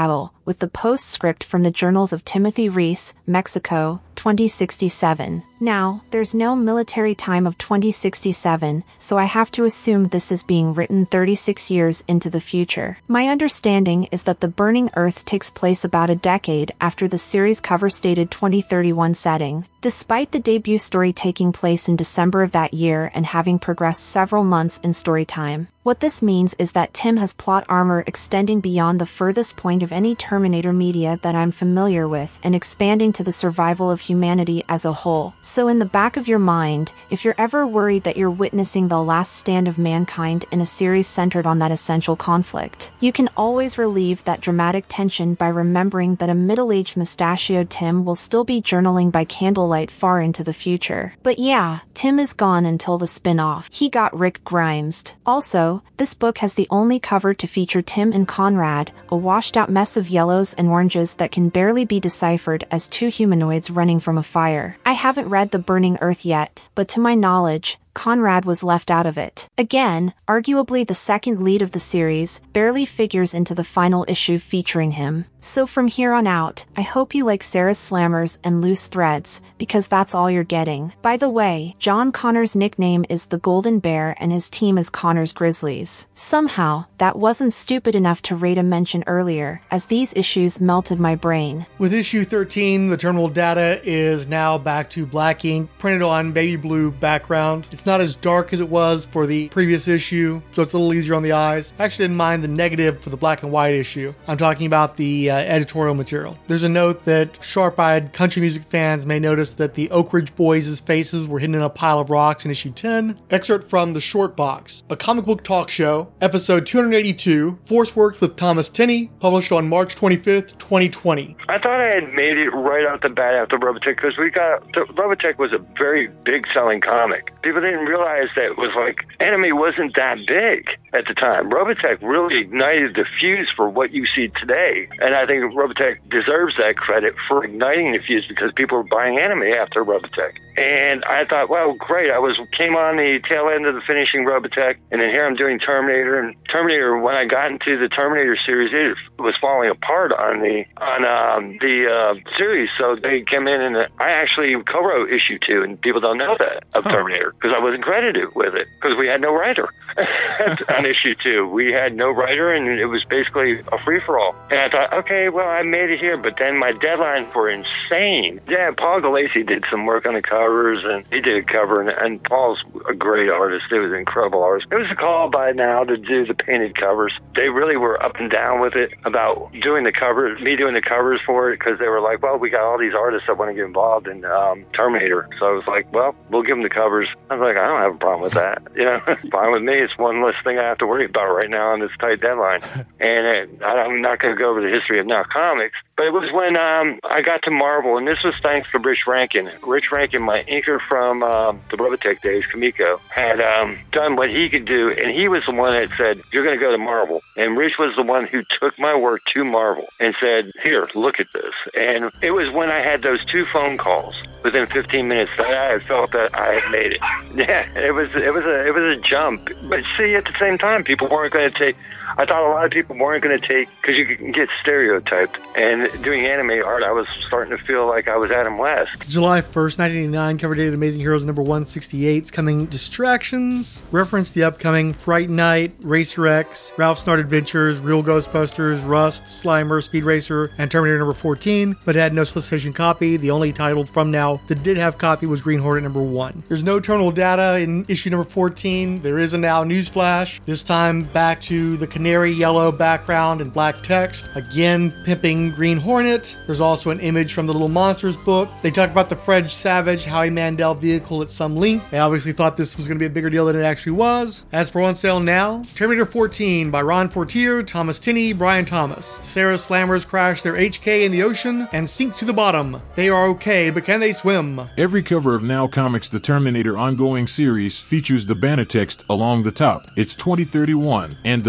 with the postscript from the journals of Timothy Reese, Mexico, twenty sixty-seven. Now, there's no military time of twenty sixty-seven, so I have to assume this is being written thirty-six years into the future. My understanding is that The Burning Earth takes place about a decade after the series cover stated twenty thirty-one setting. Despite the debut story taking place in December of that year and having progressed several months in story time. What this means is that Tim has plot armor extending beyond the furthest point of any Terminator media that I'm familiar with and expanding to the survival of humanity as a whole. So in the back of your mind, if you're ever worried that you're witnessing the last stand of mankind in a series centered on that essential conflict, you can always relieve that dramatic tension by remembering that a middle-aged mustachioed Tim will still be journaling by candlelight far into the future. But yeah, Tim is gone until the spin-off. He got Rick Grimes'd. Also, this book has the only cover to feature Tim and Conrad, a washed-out mess of yellows and oranges that can barely be deciphered as two humanoids running from a fire. I haven't read The Burning Earth yet, but to my knowledge, Conrad was left out of it. Again, arguably the second lead of the series, barely figures into the final issue featuring him. So from here on out, I hope you like Sarah's Slammers and Loose Threads, because that's all you're getting. By the way, John Connor's nickname is the Golden Bear and his team is Connor's Grizzlies. Somehow, that wasn't stupid enough to rate a mention earlier, as these issues melted my brain. With issue thirteen, the terminal data is now back to black ink, printed on baby blue background. It's not as dark as it was for the previous issue, so it's a little easier on the eyes. I actually didn't mind the negative for the black and white issue. I'm talking about the uh, editorial material. There's a note that sharp-eyed country music fans may notice that the Oak Ridge Boys' faces were hidden in a pile of rocks in issue ten. Excerpt from The Short Box, a comic book talk show, episode two eighty-two, Force Works with Thomas Tinney, published on March twenty-fifth, twenty twenty. I thought I had made it right out the bat after Robotech, because we got, Robotech was a very big selling comic. People didn't realize that it was like, anime wasn't that big at the time. Robotech really ignited the fuse for what you see today. And I think Robotech deserves that credit for igniting the fuse, because people were buying anime after Robotech. And I thought, well, great. I was came on the tail end of the finishing Robotech, and then here I'm doing Terminator. And Terminator, when I got into the Terminator series, it was falling apart on the on um, the uh, series. So they came in, and I actually co-wrote issue two, and people don't know that, of huh. Terminator, because I wasn't credited with it, because we had no writer on issue two. We had no writer, and it was basically a free-for-all. And I thought, okay, well, I made it here, but then my deadlines were insane. Yeah, Paul Gulacy did some work on the covers, and he did a cover, and, and Paul's a great artist. He was an incredible artist. It was a call by now to do the painted covers. They really were up and down with it about doing the covers, me doing the covers for it, because they were like, well, we got all these artists that want to get involved in um, Terminator. So I was like, well, we'll give them the covers. I was like, I don't have a problem with that. You know, fine with me. It's one less thing I have to worry about right now on this tight deadline. And it, I'm not going to go over the history of Now Comics, but it was when um, I got to Marvel, and this was thanks to Rich Rankin. Rich Rankin, my inker from um, the Robotech days, Kamiko, had um, done what he could do, and he was the one that said, you're going to go to Marvel. And Rich was the one who took my work to Marvel and said, here, look at this. And it was when I had those two phone calls within fifteen minutes that I felt that I had made it. Yeah, it was it was a it was a jump. But see, at the same time, people weren't going to take. I thought a lot of people weren't going to take, because you can get stereotyped. And doing anime art, I was starting to feel like I was Adam West. July first, nineteen eighty-nine, cover dated Amazing Heroes number one sixty-eight. It's coming Distractions. Reference the upcoming Fright Night, Racer X, Ralph's Nerd Adventures, Real Ghostbusters, Rust, Slimer, Speed Racer, and Terminator number fourteen, but had no solicitation copy. The only title from now that did have copy was Green Hornet number one. There's no terminal data in issue number fourteen. There is a now newsflash, this time back to the canary yellow background and black text, again pimping Green Hornet. There's also an image from the Little Monsters book. They talk about the Fred Savage Howie Mandel vehicle at some length. They obviously thought this was going to be a bigger deal than it actually was. As for on sale now, Terminator fourteen by Ron Fortier, Thomas Tinney, Brian Thomas. Sarah Slammers crash their H K in the ocean and sink to the bottom. They are okay, but can they swim? Every cover of Now Comics The Terminator ongoing series features the banner text along the top. It's twenty thirty-one, and the battle continues.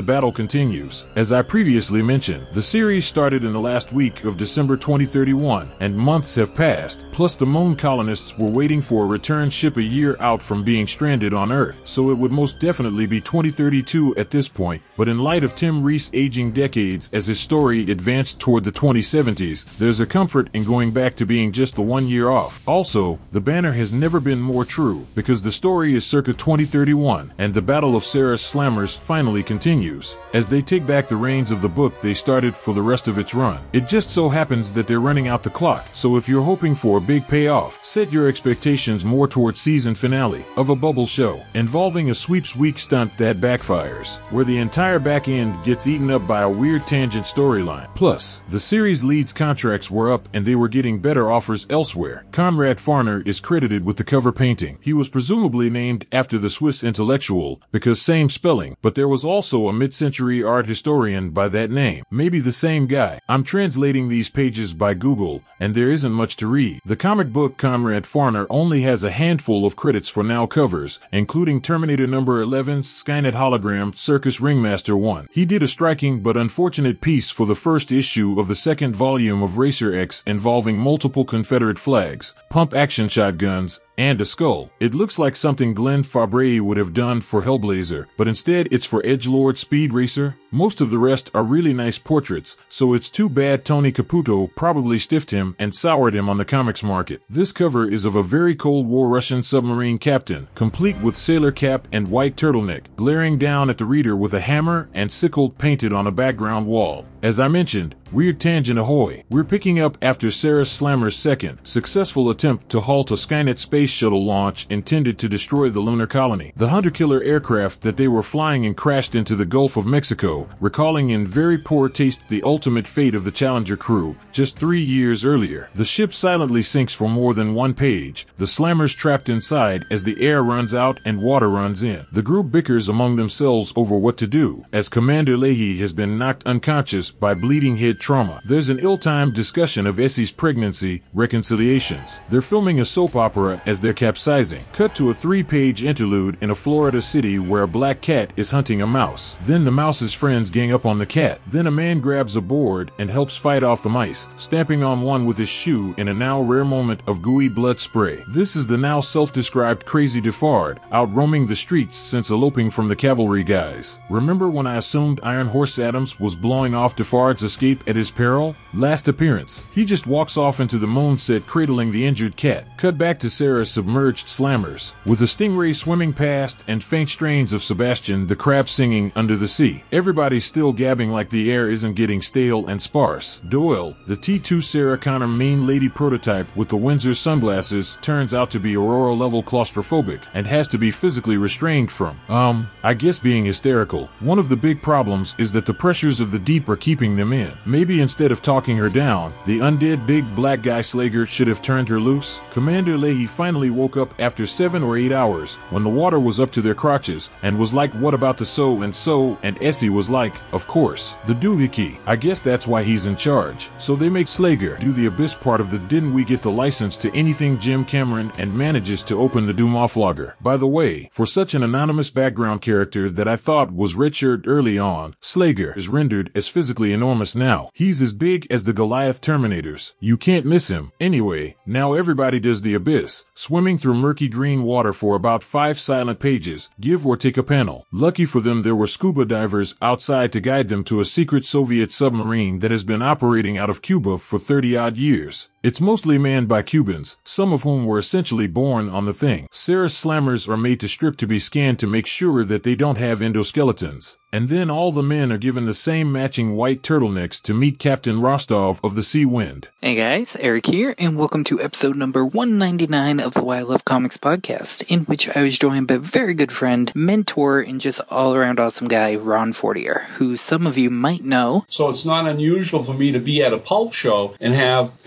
continues. As I previously mentioned, the series started in the last week of December twenty thirty-one, and months have passed, plus the moon colonists were waiting for a return ship a year out from being stranded on Earth, so it would most definitely be twenty thirty-two at this point. But in light of Tim Reese aging decades as his story advanced toward the twenty seventies, there's a comfort in going back to being just the one year off. Also, the banner has never been more true, because the story is circa twenty thirty-one, and the Battle of Sarah's Slammers finally continues, as they take back the reins of the book they started for the rest of its run. It just so happens that they're running out the clock, so if you're hoping for a big payoff, set your expectations more towards season finale of a bubble show, involving a sweeps week stunt that backfires, where the entire back end gets eaten up by a weird tangent storyline. Plus, the series lead's contracts were up and they were getting better offers elsewhere. Conrad Farner is credited with the cover painting. He was presumably named after the Swiss intellectual, because same spelling, but there was also a mid-century art historian by that name. Maybe the same guy. I'm translating these pages by Google, and there isn't much to read. The comic book Conrad Farner only has a handful of credits for now covers, including Terminator number eleven's Skynet hologram Circus Ringmaster one. He did a striking but unfortunate piece for the first issue of the second volume of Racer X involving multiple Confederate flags, pump-action shotguns, and a skull. It looks like something Glenn Fabry would have done for Hellblazer, but instead it's for Edgelord Speed Racer. Most of the rest are really nice portraits, so it's too bad Tony Caputo probably stiffed him and soured him on the comics market. This cover is of a very Cold War Russian submarine captain, complete with sailor cap and white turtleneck, glaring down at the reader with a hammer and sickle painted on a background wall. As I mentioned, Weird Tangent ahoy! We're picking up after Sarah Slammer's second successful attempt to halt a Skynet space shuttle launch intended to destroy the lunar colony. The hunter-killer aircraft that they were flying in crashed into the Gulf of Mexico, recalling in very poor taste the ultimate fate of the Challenger crew just three years earlier. The ship silently sinks for more than one page, the Slammers trapped inside as the air runs out and water runs in. The group bickers among themselves over what to do, as Commander Leahy has been knocked unconscious by bleeding head trauma. There's an ill-timed discussion of Essie's pregnancy reconciliations. They're filming a soap opera as they're capsizing. Cut to a three-page interlude in a Florida city where a black cat is hunting a mouse. Then the mouse's friends gang up on the cat. Then a man grabs a board and helps fight off the mice, stamping on one with his shoe in a now rare moment of gooey blood spray. This is the now self-described Crazy DeFard, out roaming the streets since eloping from the cavalry guys. Remember when I assumed Iron Horse Adams was blowing off DeFard's escape at his peril? Last appearance. He just walks off into the moon set cradling the injured cat. Cut back to Sarah's submerged Slammers, with a stingray swimming past and faint strains of Sebastian the Crab singing Under the Sea. Everybody's still gabbing like the air isn't getting stale and sparse. Doyle, the T two Sarah Connor main lady prototype with the Windsor sunglasses, turns out to be Aurora level claustrophobic and has to be physically restrained from, um, I guess being hysterical. One of the big problems is that the pressures of the deep are keeping them in. Maybe instead of talking her down, the undead big black guy Slager should have turned her loose. Commander Leahy finally woke up after seven or eight hours, when the water was up to their crotches, and was like, what about the so and so, and Essie was like, of course, the doohickey. I guess that's why he's in charge. So they make Slager do the abyss part of the didn't we get the license to anything Jim Cameron, and manages to open the Dumas logger. By the way, for such an anonymous background character that I thought was redshirt early on, Slager is rendered as physically enormous now. He's as big as the Goliath Terminators. You can't miss him. Anyway, now everybody does the abyss, swimming through murky green water for about five silent pages, give or take a panel. Lucky for them there were scuba divers outside to guide them to a secret Soviet submarine that has been operating out of Cuba for thirty odd years. It's mostly manned by Cubans, some of whom were essentially born on the thing. Sarah's Slammers are made to strip to be scanned to make sure that they don't have endoskeletons. And then all the men are given the same matching white turtlenecks to meet Captain Rostov of the Sea Wind. Hey guys, Eric here, and welcome to episode number one ninety-nine of the Why I Love Comics podcast, in which I was joined by a very good friend, mentor, and just all-around awesome guy, Ron Fortier, who some of you might know. So it's not unusual for me to be at a pulp show and have fans come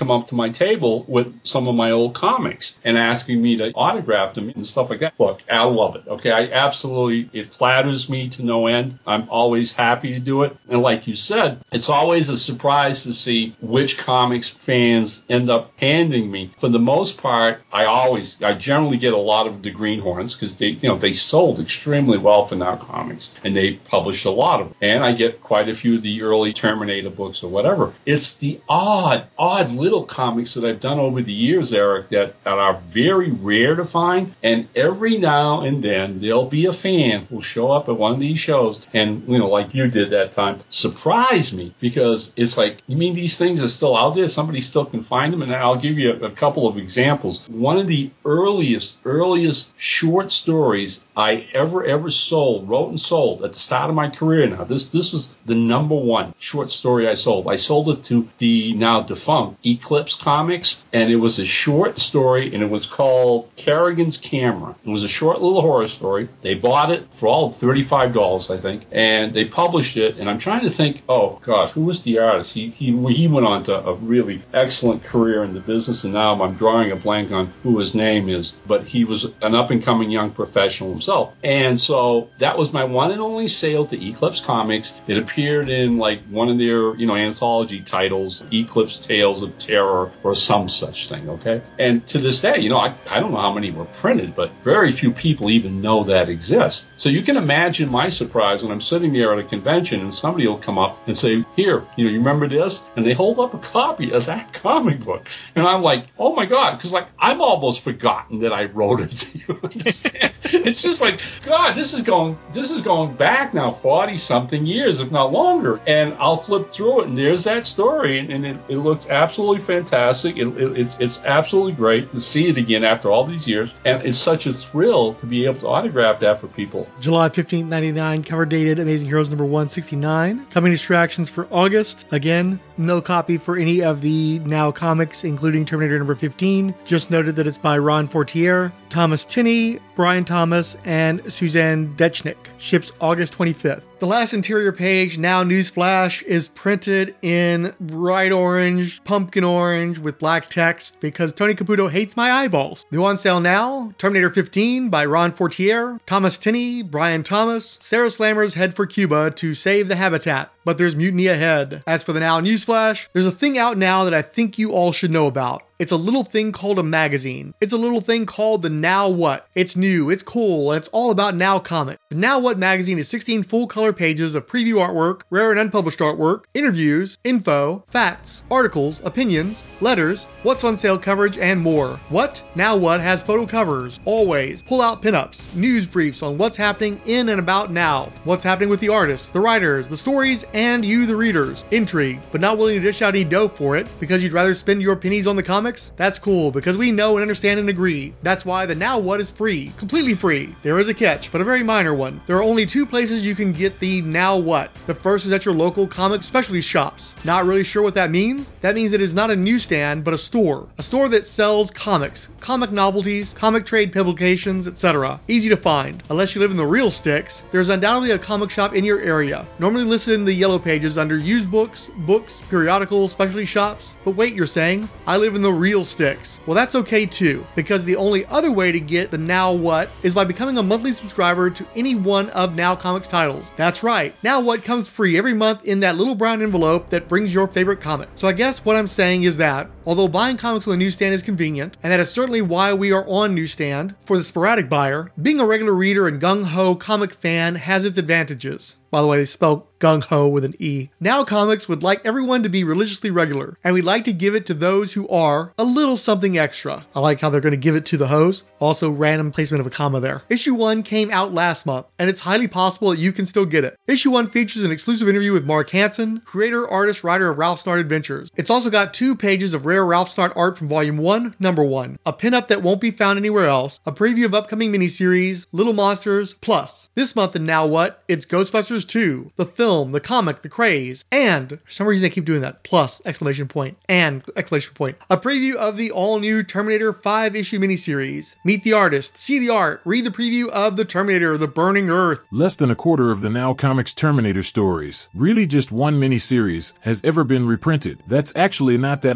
come up to my table with some of my old comics and asking me to autograph them and stuff like that. Look, I love it. Okay, I absolutely, it flatters me to no end. I'm always happy to do it. And like you said, it's always a surprise to see which comics fans end up handing me. For the most part, I always, I generally get a lot of the Greenhorns because they, you know, they sold extremely well for Now Comics and they published a lot of them. And I get quite a few of the early Terminator books or whatever. It's the odd, odd little comics that I've done over the years, Eric, that, that are very rare to find. And every now and then there'll be a fan who'll show up at one of these shows and, you know, like you did that time, surprise me, because it's like, you mean these things are still out there? Somebody still can find them? And I'll give you a, a couple of examples. One of the earliest, earliest short stories I ever, ever sold, wrote and sold at the start of my career now. This this was the number one short story I sold. I sold it to the now defunct Eclipse Comics, and it was a short story, and it was called Kerrigan's Camera. It was a short little horror story. They bought it for all thirty-five dollars, I think, and they published it. And I'm trying to think, oh, God, who was the artist? He he, he went on to a really excellent career in the business, and now I'm drawing a blank on who his name is, but he was an up-and-coming young professional himself. And so that was my one and only sale to Eclipse Comics. It appeared in like one of their, you know, anthology titles, Eclipse Tales of Terror or some such thing, okay? And to this day, you know, I, I don't know how many were printed, but very few people even know that exists. So you can imagine my surprise when I'm sitting there at a convention and somebody will come up and say, here, you know, you remember this? And they hold up a copy of that comic book. And I'm like, oh my God, because like I'm almost forgotten that I wrote it to you. Understand? It's just like, God, this is going this is going back now forty something years, if not longer. And I'll flip through it and there's that story, and, and it, it looks absolutely fantastic. It, it, it's it's absolutely great to see it again after all these years, and it's such a thrill to be able to autograph that for people. July fifteenth, ninety-nine, cover dated Amazing Heroes number one sixty-nine. Coming distractions for August. Again, no copy for any of the Now comics, including Terminator number fifteen. Just noted that it's by Ron Fortier, Thomas Tinney, Brian Thomas, and Suzanne Dechnik. Ships August twenty-fifth. The last interior page, Now Newsflash, is printed in bright orange, pumpkin orange with black text because Tony Caputo hates my eyeballs. New on sale now, Terminator fifteen by Ron Fortier, Thomas Tinney, Brian Thomas. Sarah Slammer's head for Cuba to save the habitat, but there's mutiny ahead. As for the Now Newsflash, there's a thing out now that I think you all should know about. It's a little thing called a magazine. It's a little thing called the Now What. It's new, it's cool, and it's all about Now Comics. The Now What magazine is sixteen full-color pages of preview artwork, rare and unpublished artwork, interviews, info, facts, articles, opinions, letters, what's on sale coverage, and more. What? Now What has photo covers, always, pull-out pinups, news briefs on what's happening in and about now, what's happening with the artists, the writers, the stories, and you, the readers. Intrigued, but not willing to dish out any dough for it because you'd rather spend your pennies on the comics? That's cool, because we know and understand and agree. That's why the Now What is free. Completely free. There is a catch, but a very minor one. There are only two places you can get the Now What. The first is at your local comic specialty shops. Not really sure what that means? That means it is not a newsstand, but a store. A store that sells comics, comic novelties, comic trade publications, et cetera. Easy to find. Unless you live in the real sticks, there's undoubtedly a comic shop in your area. Normally listed in the yellow pages under used books, books, periodicals, specialty shops. But wait, you're saying? I live in the real sticks. Well, that's okay too, because the only other way to get the Now What is by becoming a monthly subscriber to any one of Now Comics titles. That's right. Now What comes free every month in that little brown envelope that brings your favorite comic. So I guess what I'm saying is that, although buying comics on the newsstand is convenient, and that is certainly why we are on Newsstand, for the sporadic buyer, being a regular reader and gung-ho comic fan has its advantages. By the way, they spell gung-ho with an E. Now Comics would like everyone to be religiously regular, and we'd like to give it to those who are a little something extra. I like how they're going to give it to the hoes. Also, random placement of a comma there. Issue one came out last month, and it's highly possible that you can still get it. Issue one features an exclusive interview with Mark Hansen, creator, artist, writer of Ralph Snart Adventures. It's also got two pages of rare Ralph Snart art from Volume one, Number one, a pinup that won't be found anywhere else, a preview of upcoming miniseries, Little Monsters, plus, this month in Now What, it's Ghostbusters two, the film, the comic, the craze, and, for some reason they keep doing that, plus, exclamation point, and, exclamation point, a preview of the all-new Terminator five-issue miniseries. Meet the artist, see the art, read the preview of The Terminator, The Burning Earth. Less than a quarter of the Now Comics Terminator stories, really just one miniseries, has ever been reprinted. That's actually not that uncommon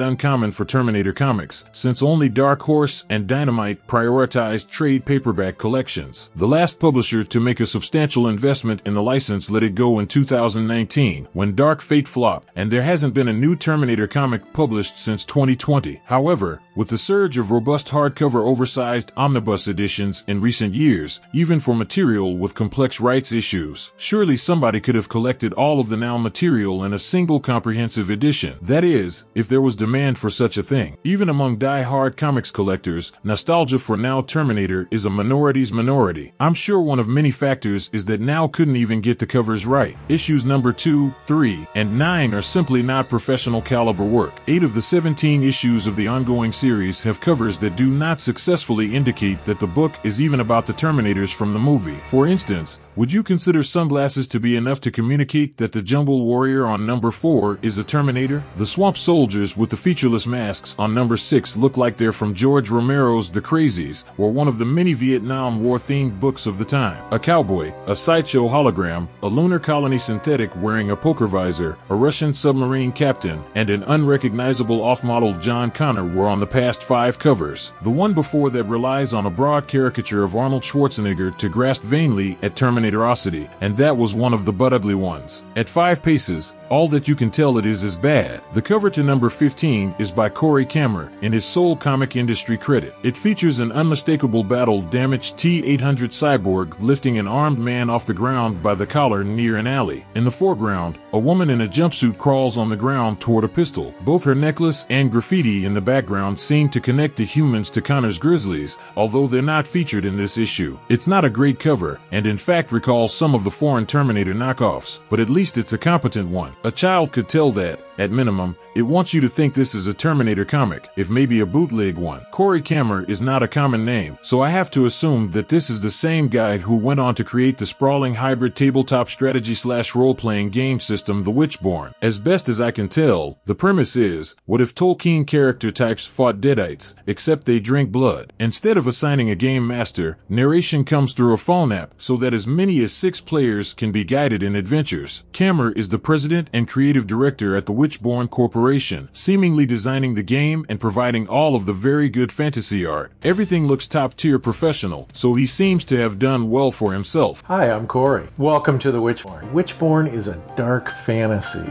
common for Terminator comics, since only Dark Horse and Dynamite prioritized trade paperback collections. The last publisher to make a substantial investment in the license let it go in two thousand nineteen, when Dark Fate flopped, and there hasn't been a new Terminator comic published since twenty twenty. However, with the surge of robust hardcover oversized omnibus editions in recent years, even for material with complex rights issues, surely somebody could have collected all of the now material in a single comprehensive edition. That is, if there was demand for such a thing. Even among die-hard comics collectors, nostalgia for Now Terminator is a minority's minority. I'm sure one of many factors is that Now couldn't even get the covers right. Issues number two, three, and nine are simply not professional caliber work. Eight of the seventeen issues of the ongoing series have covers that do not successfully indicate that the book is even about the Terminators from the movie. For instance, would you consider sunglasses to be enough to communicate that the Jungle Warrior on number four is a Terminator? The swamp soldiers with the featureless masks on number six look like they're from George Romero's The Crazies, or one of the many Vietnam War-themed books of the time. A cowboy, a sideshow hologram, a lunar colony synthetic wearing a poker visor, a Russian submarine captain, and an unrecognizable off-model John Connor were on the past five covers. The one before that relies on a broad caricature of Arnold Schwarzenegger to grasp vainly at Terminatorosity, and that was one of the but ugly ones. At five paces, all that you can tell it is is bad. The cover to number fifteen is by Corey Kammer in his sole comic industry credit. It features an unmistakable battle-damaged T eight hundred cyborg lifting an armed man off the ground by the collar near an alley. In the foreground, a woman in a jumpsuit crawls on the ground toward a pistol. Both her necklace and graffiti in the background seem to connect the humans to Connor's Grizzlies, although they're not featured in this issue. It's not a great cover, and in fact recalls some of the foreign Terminator knockoffs, but at least it's a competent one. A child could tell that. At minimum, it wants you to think this is a Terminator comic, if maybe a bootleg one. Corey Kammer is not a common name, so I have to assume that this is the same guy who went on to create the sprawling hybrid tabletop strategy slash role-playing game system The Witchborn. As best as I can tell, the premise is, what if Tolkien character types fought Deadites, except they drink blood? Instead of assigning a game master, narration comes through a phone app, so that as many as six players can be guided in adventures. Kammer is the president and creative director at the Witchborn Corporation, seemingly designing the game and providing all of the very good fantasy art. Everything looks top-tier professional, so he seems to have done well for himself. Hi, I'm Corey. Welcome to the Witchborn. Witchborn is a dark fantasy.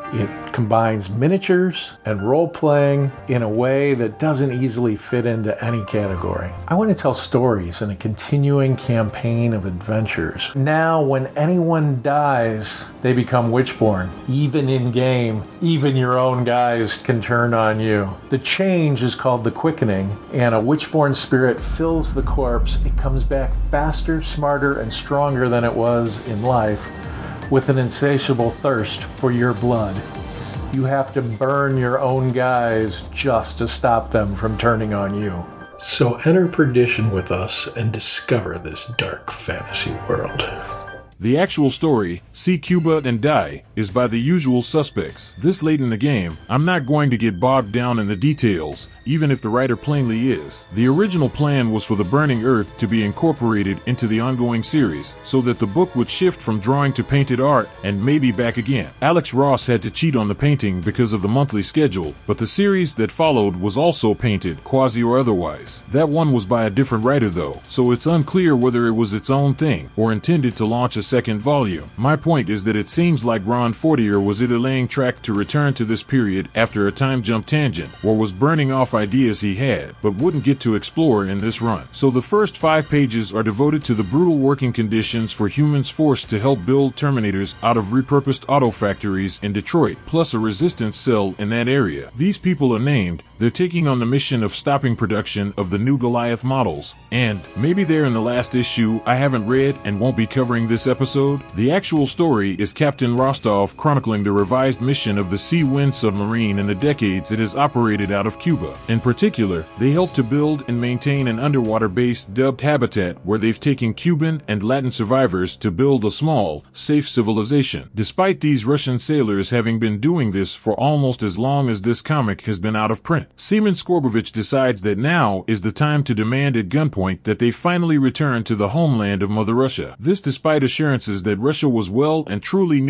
It combines miniatures and role-playing in a way that doesn't easily fit into any category. I want to tell stories in a continuing campaign of adventures. Now, when anyone dies, they become Witchborn. Even in-game, even your own guys can turn on you. The change is called the Quickening, and a Witchborn spirit fills the corpse. It comes back faster, smarter, and stronger than it was in life, with an insatiable thirst for your blood. You have to burn your own guys just to stop them from turning on you. So enter perdition with us and discover this dark fantasy world. The actual story, See Cuba and Die, is by the usual suspects. This late in the game, I'm not going to get bogged down in the details, even if the writer plainly is. The original plan was for the Burning Earth to be incorporated into the ongoing series, so that the book would shift from drawing to painted art, and maybe back again. Alex Ross had to cheat on the painting because of the monthly schedule, but the series that followed was also painted, quasi or otherwise. That one was by a different writer though, so it's unclear whether it was its own thing, or intended to launch a second volume. My point is that it seems like Ron Fortier was either laying track to return to this period after a time jump tangent, or was burning off ideas he had, but wouldn't get to explore in this run. So the first five pages are devoted to the brutal working conditions for humans forced to help build Terminators out of repurposed auto factories in Detroit, plus a resistance cell in that area. These people are named. They're taking on the mission of stopping production of the new Goliath models, and maybe they're in the last issue I haven't read and won't be covering this episode. The actual story is Captain Rostov chronicling the revised mission of the Sea Wind submarine in the decades it has operated out of Cuba. In particular, they helped to build and maintain an underwater base dubbed Habitat, where they've taken Cuban and Latin survivors to build a small, safe civilization. Despite these Russian sailors having been doing this for almost as long as this comic has been out of print, Seaman Skorbovich decides that now is the time to demand at gunpoint that they finally return to the homeland of Mother Russia. This despite assurances that Russia was well and truly nuked to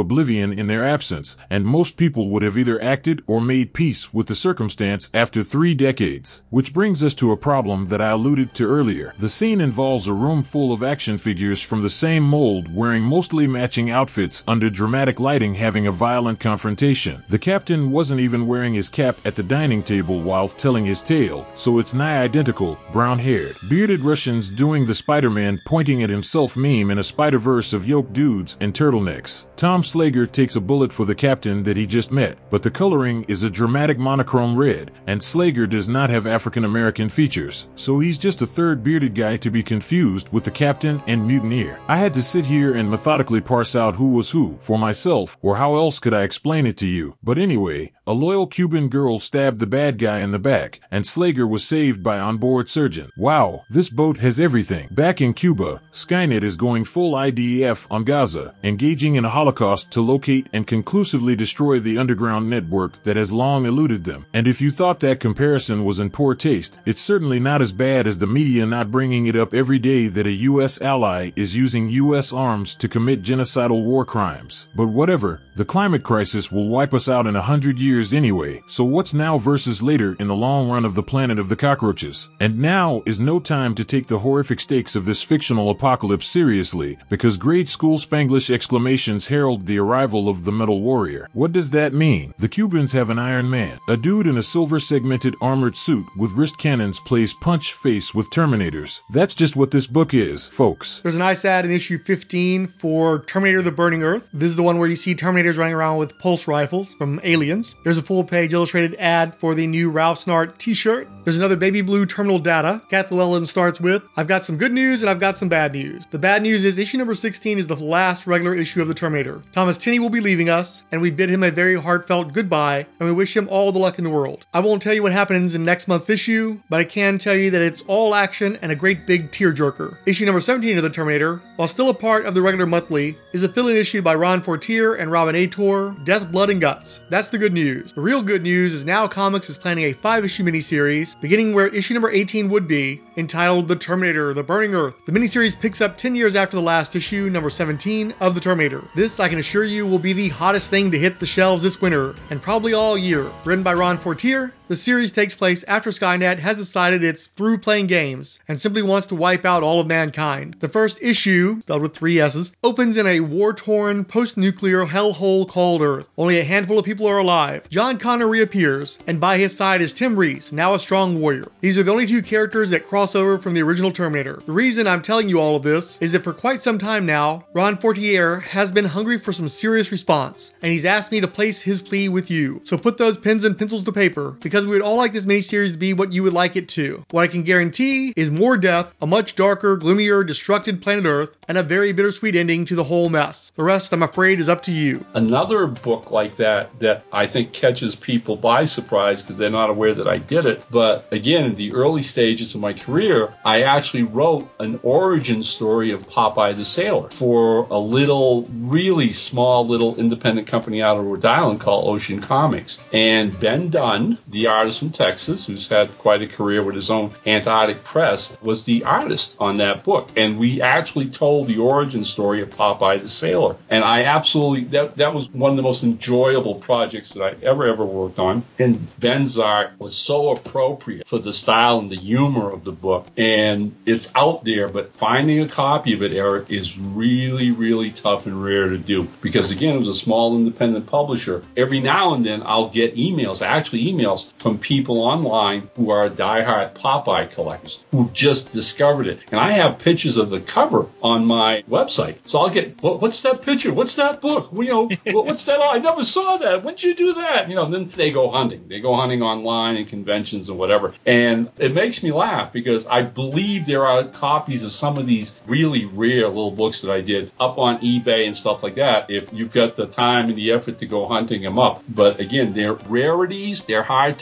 oblivion in their absence, and most people would have either acted or made peace with the circumstance after three decades. Which brings us to a problem that I alluded to earlier. The scene involves a room full of action figures from the same mold wearing mostly matching outfits under dramatic lighting having a violent confrontation. The captain wasn't even wearing his cap at the dining table while telling his tale, so it's nigh identical, brown-haired, bearded Russians doing the Spider-Man pointing at himself meme in a Spider-Verse of yoked dudes and turtlenecks. Tom Slager takes a bullet for the captain that he just met, but the coloring is a dramatic monochrome red, and Slager does not have African-American features, so he's just a third bearded guy to be confused with the captain and mutineer. I had to sit here and methodically parse out who was who for myself, or how else could I explain it to you? But anyway, a loyal Cuban girl stabbed the bad guy in the back, and Slager was saved by onboard surgeon. Wow, this boat has everything. Back in Cuba, Skynet is going full I D F on Gaza, engaging in a holocaust to locate and conclusively destroy the underground network that has long eluded them. And if you thought that comparison was in poor taste, it's certainly not as bad as the media not bringing it up every day that a U S ally is using U S arms to commit genocidal war crimes. But whatever, the climate crisis will wipe us out in a hundred years anyway, so what's now versus later in the long run of the planet of the cockroaches? And now is no time to take the horrific stakes of this fictional apocalypse seriously, because grade school Spanglish exclamations herald the arrival of the Metal Warrior. What does that mean? The Cubans have an Iron Man. A dude in a silver segmented armored suit with wrist cannons plays punch face with Terminators. That's just what this book is, folks. There's a nice ad in issue fifteen for Terminator the Burning Earth. This is the one where you see Terminators running around with pulse rifles from Aliens. There's a full-page illustrated ad for the new Ralph Snart t-shirt. There's another baby blue terminal data. Kath Llewellyn starts with, I've got some good news and I've got some bad news. The bad news is issue number sixteen is the last regular issue of the Terminator. Thomas Tinney will be leaving us, and we bid him a very heartfelt goodbye, and we wish him all the luck in the world. I won't tell you what happens in next month's issue, but I can tell you that it's all action and a great big tearjerker. Issue number seventeen of the Terminator, while still a part of the regular monthly, is a fill-in issue by Ron Fortier and Robin Ator, Death, Blood, and Guts. That's the good news. The real good news is Now Comics is planning a five-issue miniseries, beginning where issue number eighteen would be, entitled The Terminator, The Burning Earth. The miniseries picks up ten years after the last issue, number seventeen, of The Terminator. This, I can assure you, will be the hottest thing to hit the shelves this winter, and probably all year. Written by Ron Fortier, the series takes place after Skynet has decided it's through playing games, and simply wants to wipe out all of mankind. The first issue, spelled with three S's, opens in a war-torn, post-nuclear hellhole called Earth. Only a handful of people are alive. John Connor reappears, and by his side is Tim Reese, now a strong warrior. These are the only two characters that cross over from the original Terminator. The reason I'm telling you all of this is that for quite some time now, Ron Fortier has been hungry for some serious response, and he's asked me to place his plea with you. So put those pens and pencils to paper, because we would all like this miniseries to be what you would like it to. What I can guarantee is more death, a much darker, gloomier, destructed planet Earth, and a very bittersweet ending to the whole mess. The rest, I'm afraid, is up to you. Another book like that that I think catches people by surprise because they're not aware that I did it. But again, in the early stages of my career, I actually wrote an origin story of Popeye the Sailor for a little, really small little independent company out of Rhode Island called Ocean Comics. And Ben Dunn, the artist from Texas, who's had quite a career with his own Antarctic press, was the artist on that book. And we actually told the origin story of Popeye the Sailor. And I absolutely, that, that was one of the most enjoyable projects that I ever, ever worked on. And Ben's art was so appropriate for the style and the humor of the book. And it's out there, but finding a copy of it, Eric, is really, really tough and rare to do. Because again, it was a small independent publisher. Every now and then I'll get emails, actually emails from people online who are diehard Popeye collectors who've just discovered it. And I have pictures of the cover on my website. So I'll get, what, what's that picture? What's that book? You know, what's that? I never saw that. When'd you do that? You know, and then they go hunting. They go hunting online and conventions and whatever. And it makes me laugh because I believe there are copies of some of these really rare little books that I did up on eBay and stuff like that if you've got the time and the effort to go hunting them up. But again, they're rarities. They're hard to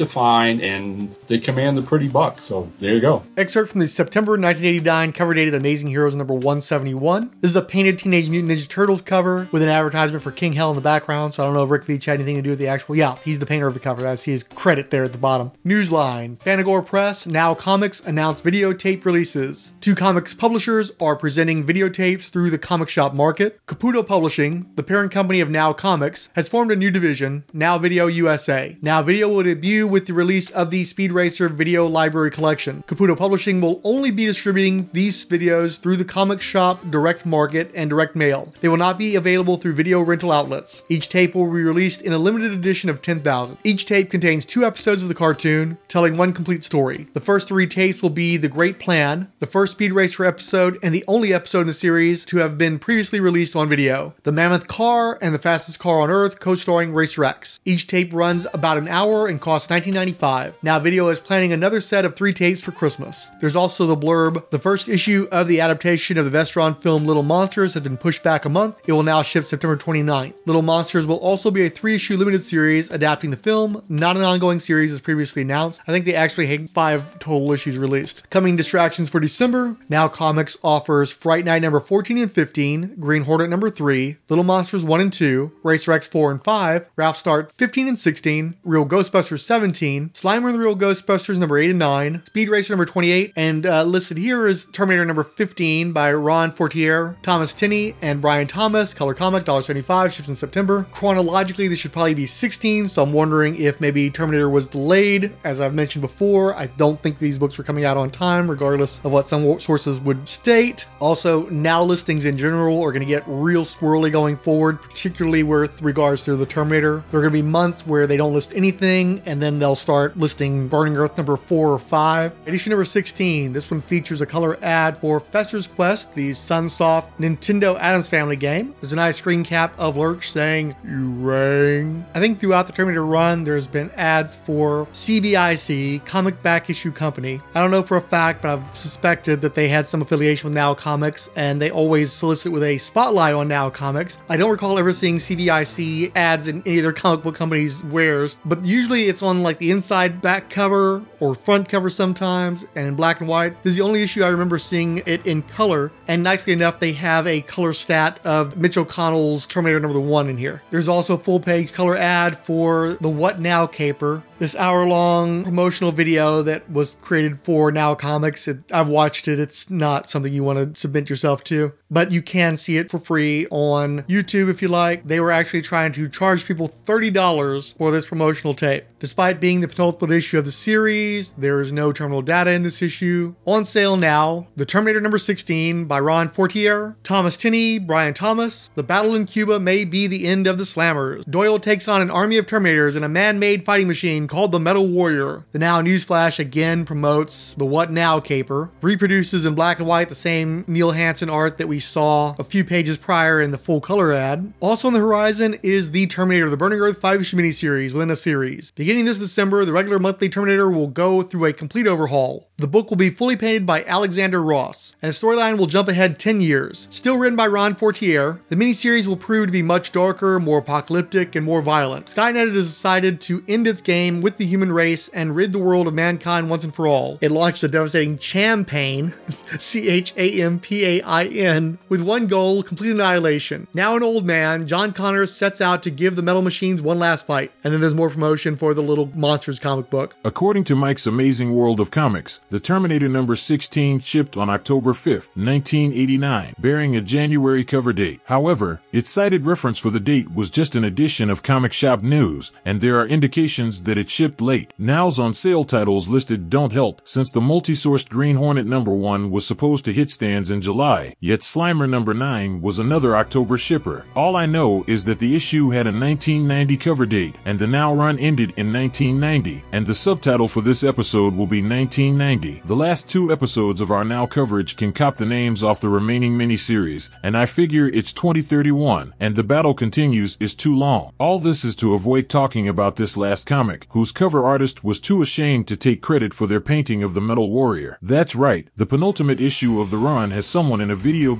find, and they command a pretty buck. So there you go. Excerpt from the September nineteen eighty-nine cover dated Amazing Heroes number one seventy-one. This is a painted Teenage Mutant Ninja Turtles cover with an advertisement for King Hell in the background. So I don't know if Rick Veitch had anything to do with the actual. Yeah, he's the painter of the cover. I see his credit there at the bottom. Newsline. Fanagore Press, Now Comics announced videotape releases. Two comics publishers are presenting videotapes through the comic shop market. Caputo Publishing, the parent company of Now Comics, has formed a new division, Now Video U S A. Now Video will debut with the release of the Speed Racer Video Library Collection. Caputo Publishing will only be distributing these videos through the comic shop direct market and direct mail. They will not be available through video rental outlets. Each tape will be released in a limited edition of ten thousand. Each tape contains two episodes of the cartoon, telling one complete story. The first three tapes will be The Great Plan, the first Speed Racer episode, and the only episode in the series to have been previously released on video. The Mammoth Car and the Fastest Car on Earth, co-starring Racer X. Each tape runs about an hour and costs nineteen ninety-five dollars. Now Video is planning another set of three tapes for Christmas. There's also the blurb. The first issue of the adaptation of the Vestron film Little Monsters has been pushed back a month. It will now ship September twenty-ninth. Little Monsters will also be a three-issue limited series adapting the film, not an ongoing series as previously announced. I think they actually had five total issues released. Coming distractions for December, Now Comics offers Fright Night number fourteen and fifteen, Green Hornet number three, Little Monsters one and two, Racer X four and five, Ralph Start fifteen and sixteen, Real Ghostbusters seventeen, Slimer and the Real Ghostbusters number eight and nine, Speed Racer number twenty-eight, and uh, listed here is Terminator number fifteen by Ron Fortier, Thomas Tinney, and Brian Thomas, color comic, one dollar seventy-five, ships in September. Chronologically, this should probably be sixteen, so I'm wondering if maybe Terminator was delayed. As I've mentioned before, I don't think these books were coming out on time, regardless of what some sources would state. Also, Now listings in general are going to get real squirrely going forward, particularly with regards to the Terminator. There are going to be months where they don't list anything, and then they'll start listing Burning Earth number four or five. Edition number sixteen, this one features a color ad for Fesser's Quest, the Sunsoft Nintendo Addams Family game. There's a nice screen cap of Lurch saying, "You rang." I think throughout the Terminator run, there's been ads for C B I C, Comic Back Issue Company. I don't know for a fact, but I've suspected that they had some affiliation with Now Comics, and they always solicit with a spotlight on Now Comics. I don't recall ever seeing C B I C ads in any of their comic book companies' wares, but usually it's on like the inside back cover or front cover sometimes, and in black and white. This is the only issue I remember seeing it in color, and nicely enough, they have a color stat of Mitch O'Connell's Terminator number one in here. There's also a full page color ad for the What Now caper, this hour-long promotional video that was created for Now Comics. It, I've watched it. It's not something you want to submit yourself to, but you can see it for free on YouTube if you like. They were actually trying to charge people thirty dollars for this promotional tape. Despite being the penultimate issue of the series, there is no terminal data in this issue. On sale now, The Terminator number sixteen by Ron Fortier, Thomas Tinney, Brian Thomas. The battle in Cuba may be the end of the Slammers. Doyle takes on an army of Terminators and a man-made fighting machine called the Metal Warrior. The Now Newsflash again promotes the What Now caper, reproduces in black and white the same Neil Hansen art that we saw a few pages prior in the full color ad. Also on the horizon is the Terminator, the Burning Earth five-issue miniseries within a series. Beginning this December, the regular monthly Terminator will go through a complete overhaul. The book will be fully painted by Alexander Ross, and the storyline will jump ahead ten years. Still written by Ron Fortier, the miniseries will prove to be much darker, more apocalyptic, and more violent. Skynet has decided to end its game with the human race and rid the world of mankind once and for all. It launched a devastating Champaign, C H A M P A I N, with one goal, complete annihilation. Now an old man, John Connor sets out to give the metal machines one last fight. And then there's more promotion for the Little Monsters comic book. According to Mike's Amazing World of Comics, the Terminator number sixteen shipped on October fifth, nineteen eighty-nine, bearing a January cover date. However, its cited reference for the date was just an edition of Comic Shop News, and there are indications that it shipped late. Now's on sale titles listed don't help, since the multi-sourced Green Hornet number one was supposed to hit stands in July, yet Slimer number nine was another October shipper. All I know is that the issue had a nineteen ninety cover date, and the Now run ended in nineteen ninety, and the subtitle for this episode will be nineteen ninety. The last two episodes of our Now coverage can cop the names off the remaining miniseries, and I figure it's twenty thirty-one, and The Battle Continues is too long. All this is to avoid talking about this last comic, whose cover artist was too ashamed to take credit for their painting of the Metal Warrior. That's right, the penultimate issue of the run has someone in a video game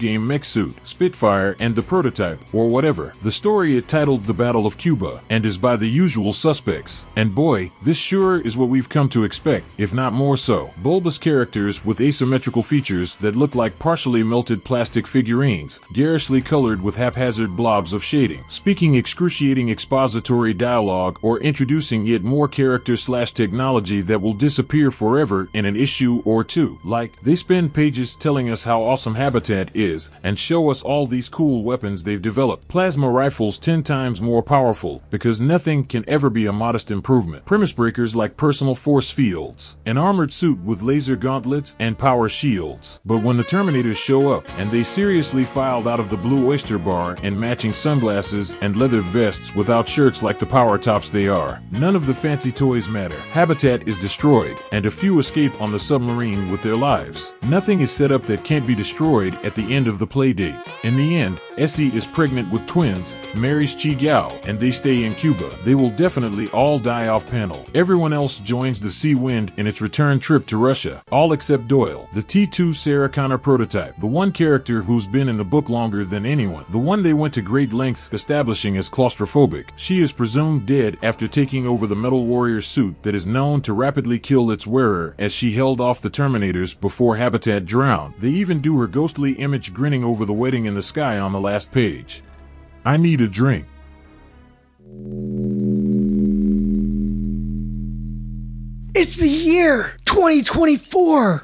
game mech suit, Spitfire, and the prototype, or whatever. The story is titled The Battle of Cuba, and is by the usual suspects. And boy, this sure is what we've come to expect, if not more so. Bulbous characters with asymmetrical features that look like partially melted plastic figurines, garishly colored with haphazard blobs of shading, speaking excruciating expository dialogue or introducing yet more character slash technology that will disappear forever in an issue or two. Like, they spend pages telling us how awesome Habitat is, and show us all these cool weapons they've developed. Plasma rifles ten times more powerful, because nothing can ever be a modest improvement. Premise breakers like personal force fields. An armored suit with laser gauntlets and power shields. But when the Terminators show up, and they seriously filed out of the Blue Oyster Bar in matching sunglasses and leather vests without shirts like the power tops they are, none of the fancy toys matter. Habitat is destroyed, and a few escape on the submarine with their lives. Nothing is set up that can't be destroyed at the end of the playdate. In the end, Essie is pregnant with twins, marries Chi Gao, and they stay in Cuba. They will definitely all die off panel. Everyone else joins the Sea Wind in its return trip to Russia, all except Doyle, the T two Sarah Connor prototype, the one character who's been in the book longer than anyone, the one they went to great lengths establishing as claustrophobic. She is presumed dead after taking over the Metal Warrior suit that is known to rapidly kill its wearer as she held off the Terminators before Habitat drowned. They even do her ghostly image grinning over the wedding in the sky on the last page. I need a drink. It's the year twenty twenty-four!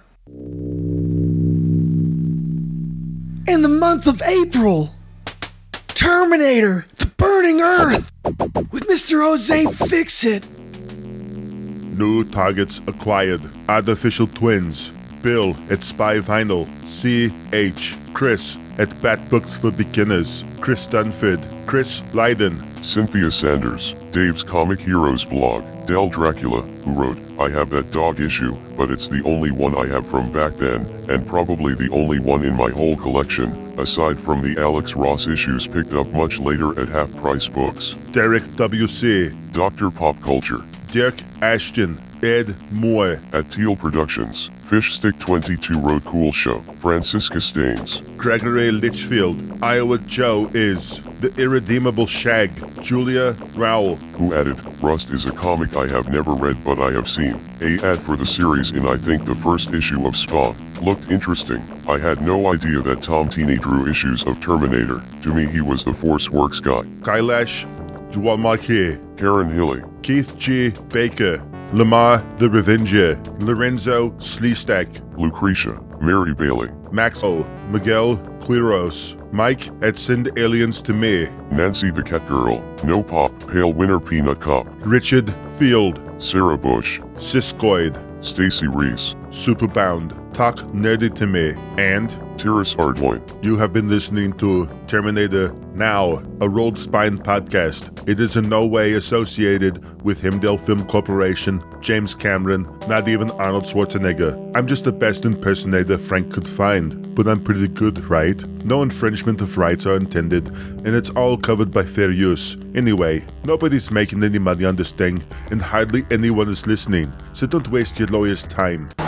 In the month of April, Terminator, The Burning Earth, with Mister Jose Fixit. New targets acquired. Artificial twins. Bill at Spy Vinyl. C H. Chris at Bat Books for Beginners. Chris Dunford. Chris Lydon. Cynthia Sanders. Dave's Comic Heroes blog. Del Dracula, who wrote, I have that dog issue, but it's the only one I have from back then, and probably the only one in my whole collection, aside from the Alex Ross issues picked up much later at half-price books. Derek W C. Doctor Pop Culture. Dirk Ashton. Ed Moore. At Teal Productions. Fish Stick twenty-two Road Cool Show. Francisca Staines. Gregory Litchfield. Iowa Joe is the irredeemable Shag. Julia Rowell. Who added, Rust is a comic I have never read but I have seen. A ad for the series in I think the first issue of Spawn. Looked interesting. I had no idea that Tom Tini drew issues of Terminator. To me he was the Force Works guy. Kailash Juan Marquis. Karen Hilly. Keith G. Baker. Lamar the Revenger. Lorenzo Sleestack. Lucretia. Mary Bailey. Max O. Miguel Quiros. Mike at Send Aliens to Me. Nancy the Cat Girl. No Pop. Pale Winter Peanut Cop. Richard Field. Sarah Bush. Siskoid. Stacy Reese. Superbound. Talk Nerdy to Me. And Terrace Hardpoint. You have been listening to Terminator Now, a Rolled Spine podcast. It is in no way associated with Himdale Film Corporation, James Cameron, not even Arnold Schwarzenegger. I'm just the best impersonator Frank could find, but I'm pretty good, right? No infringement of rights are intended, and it's all covered by fair use. Anyway, nobody's making any money on this thing, and hardly anyone is listening, so don't waste your lawyer's time.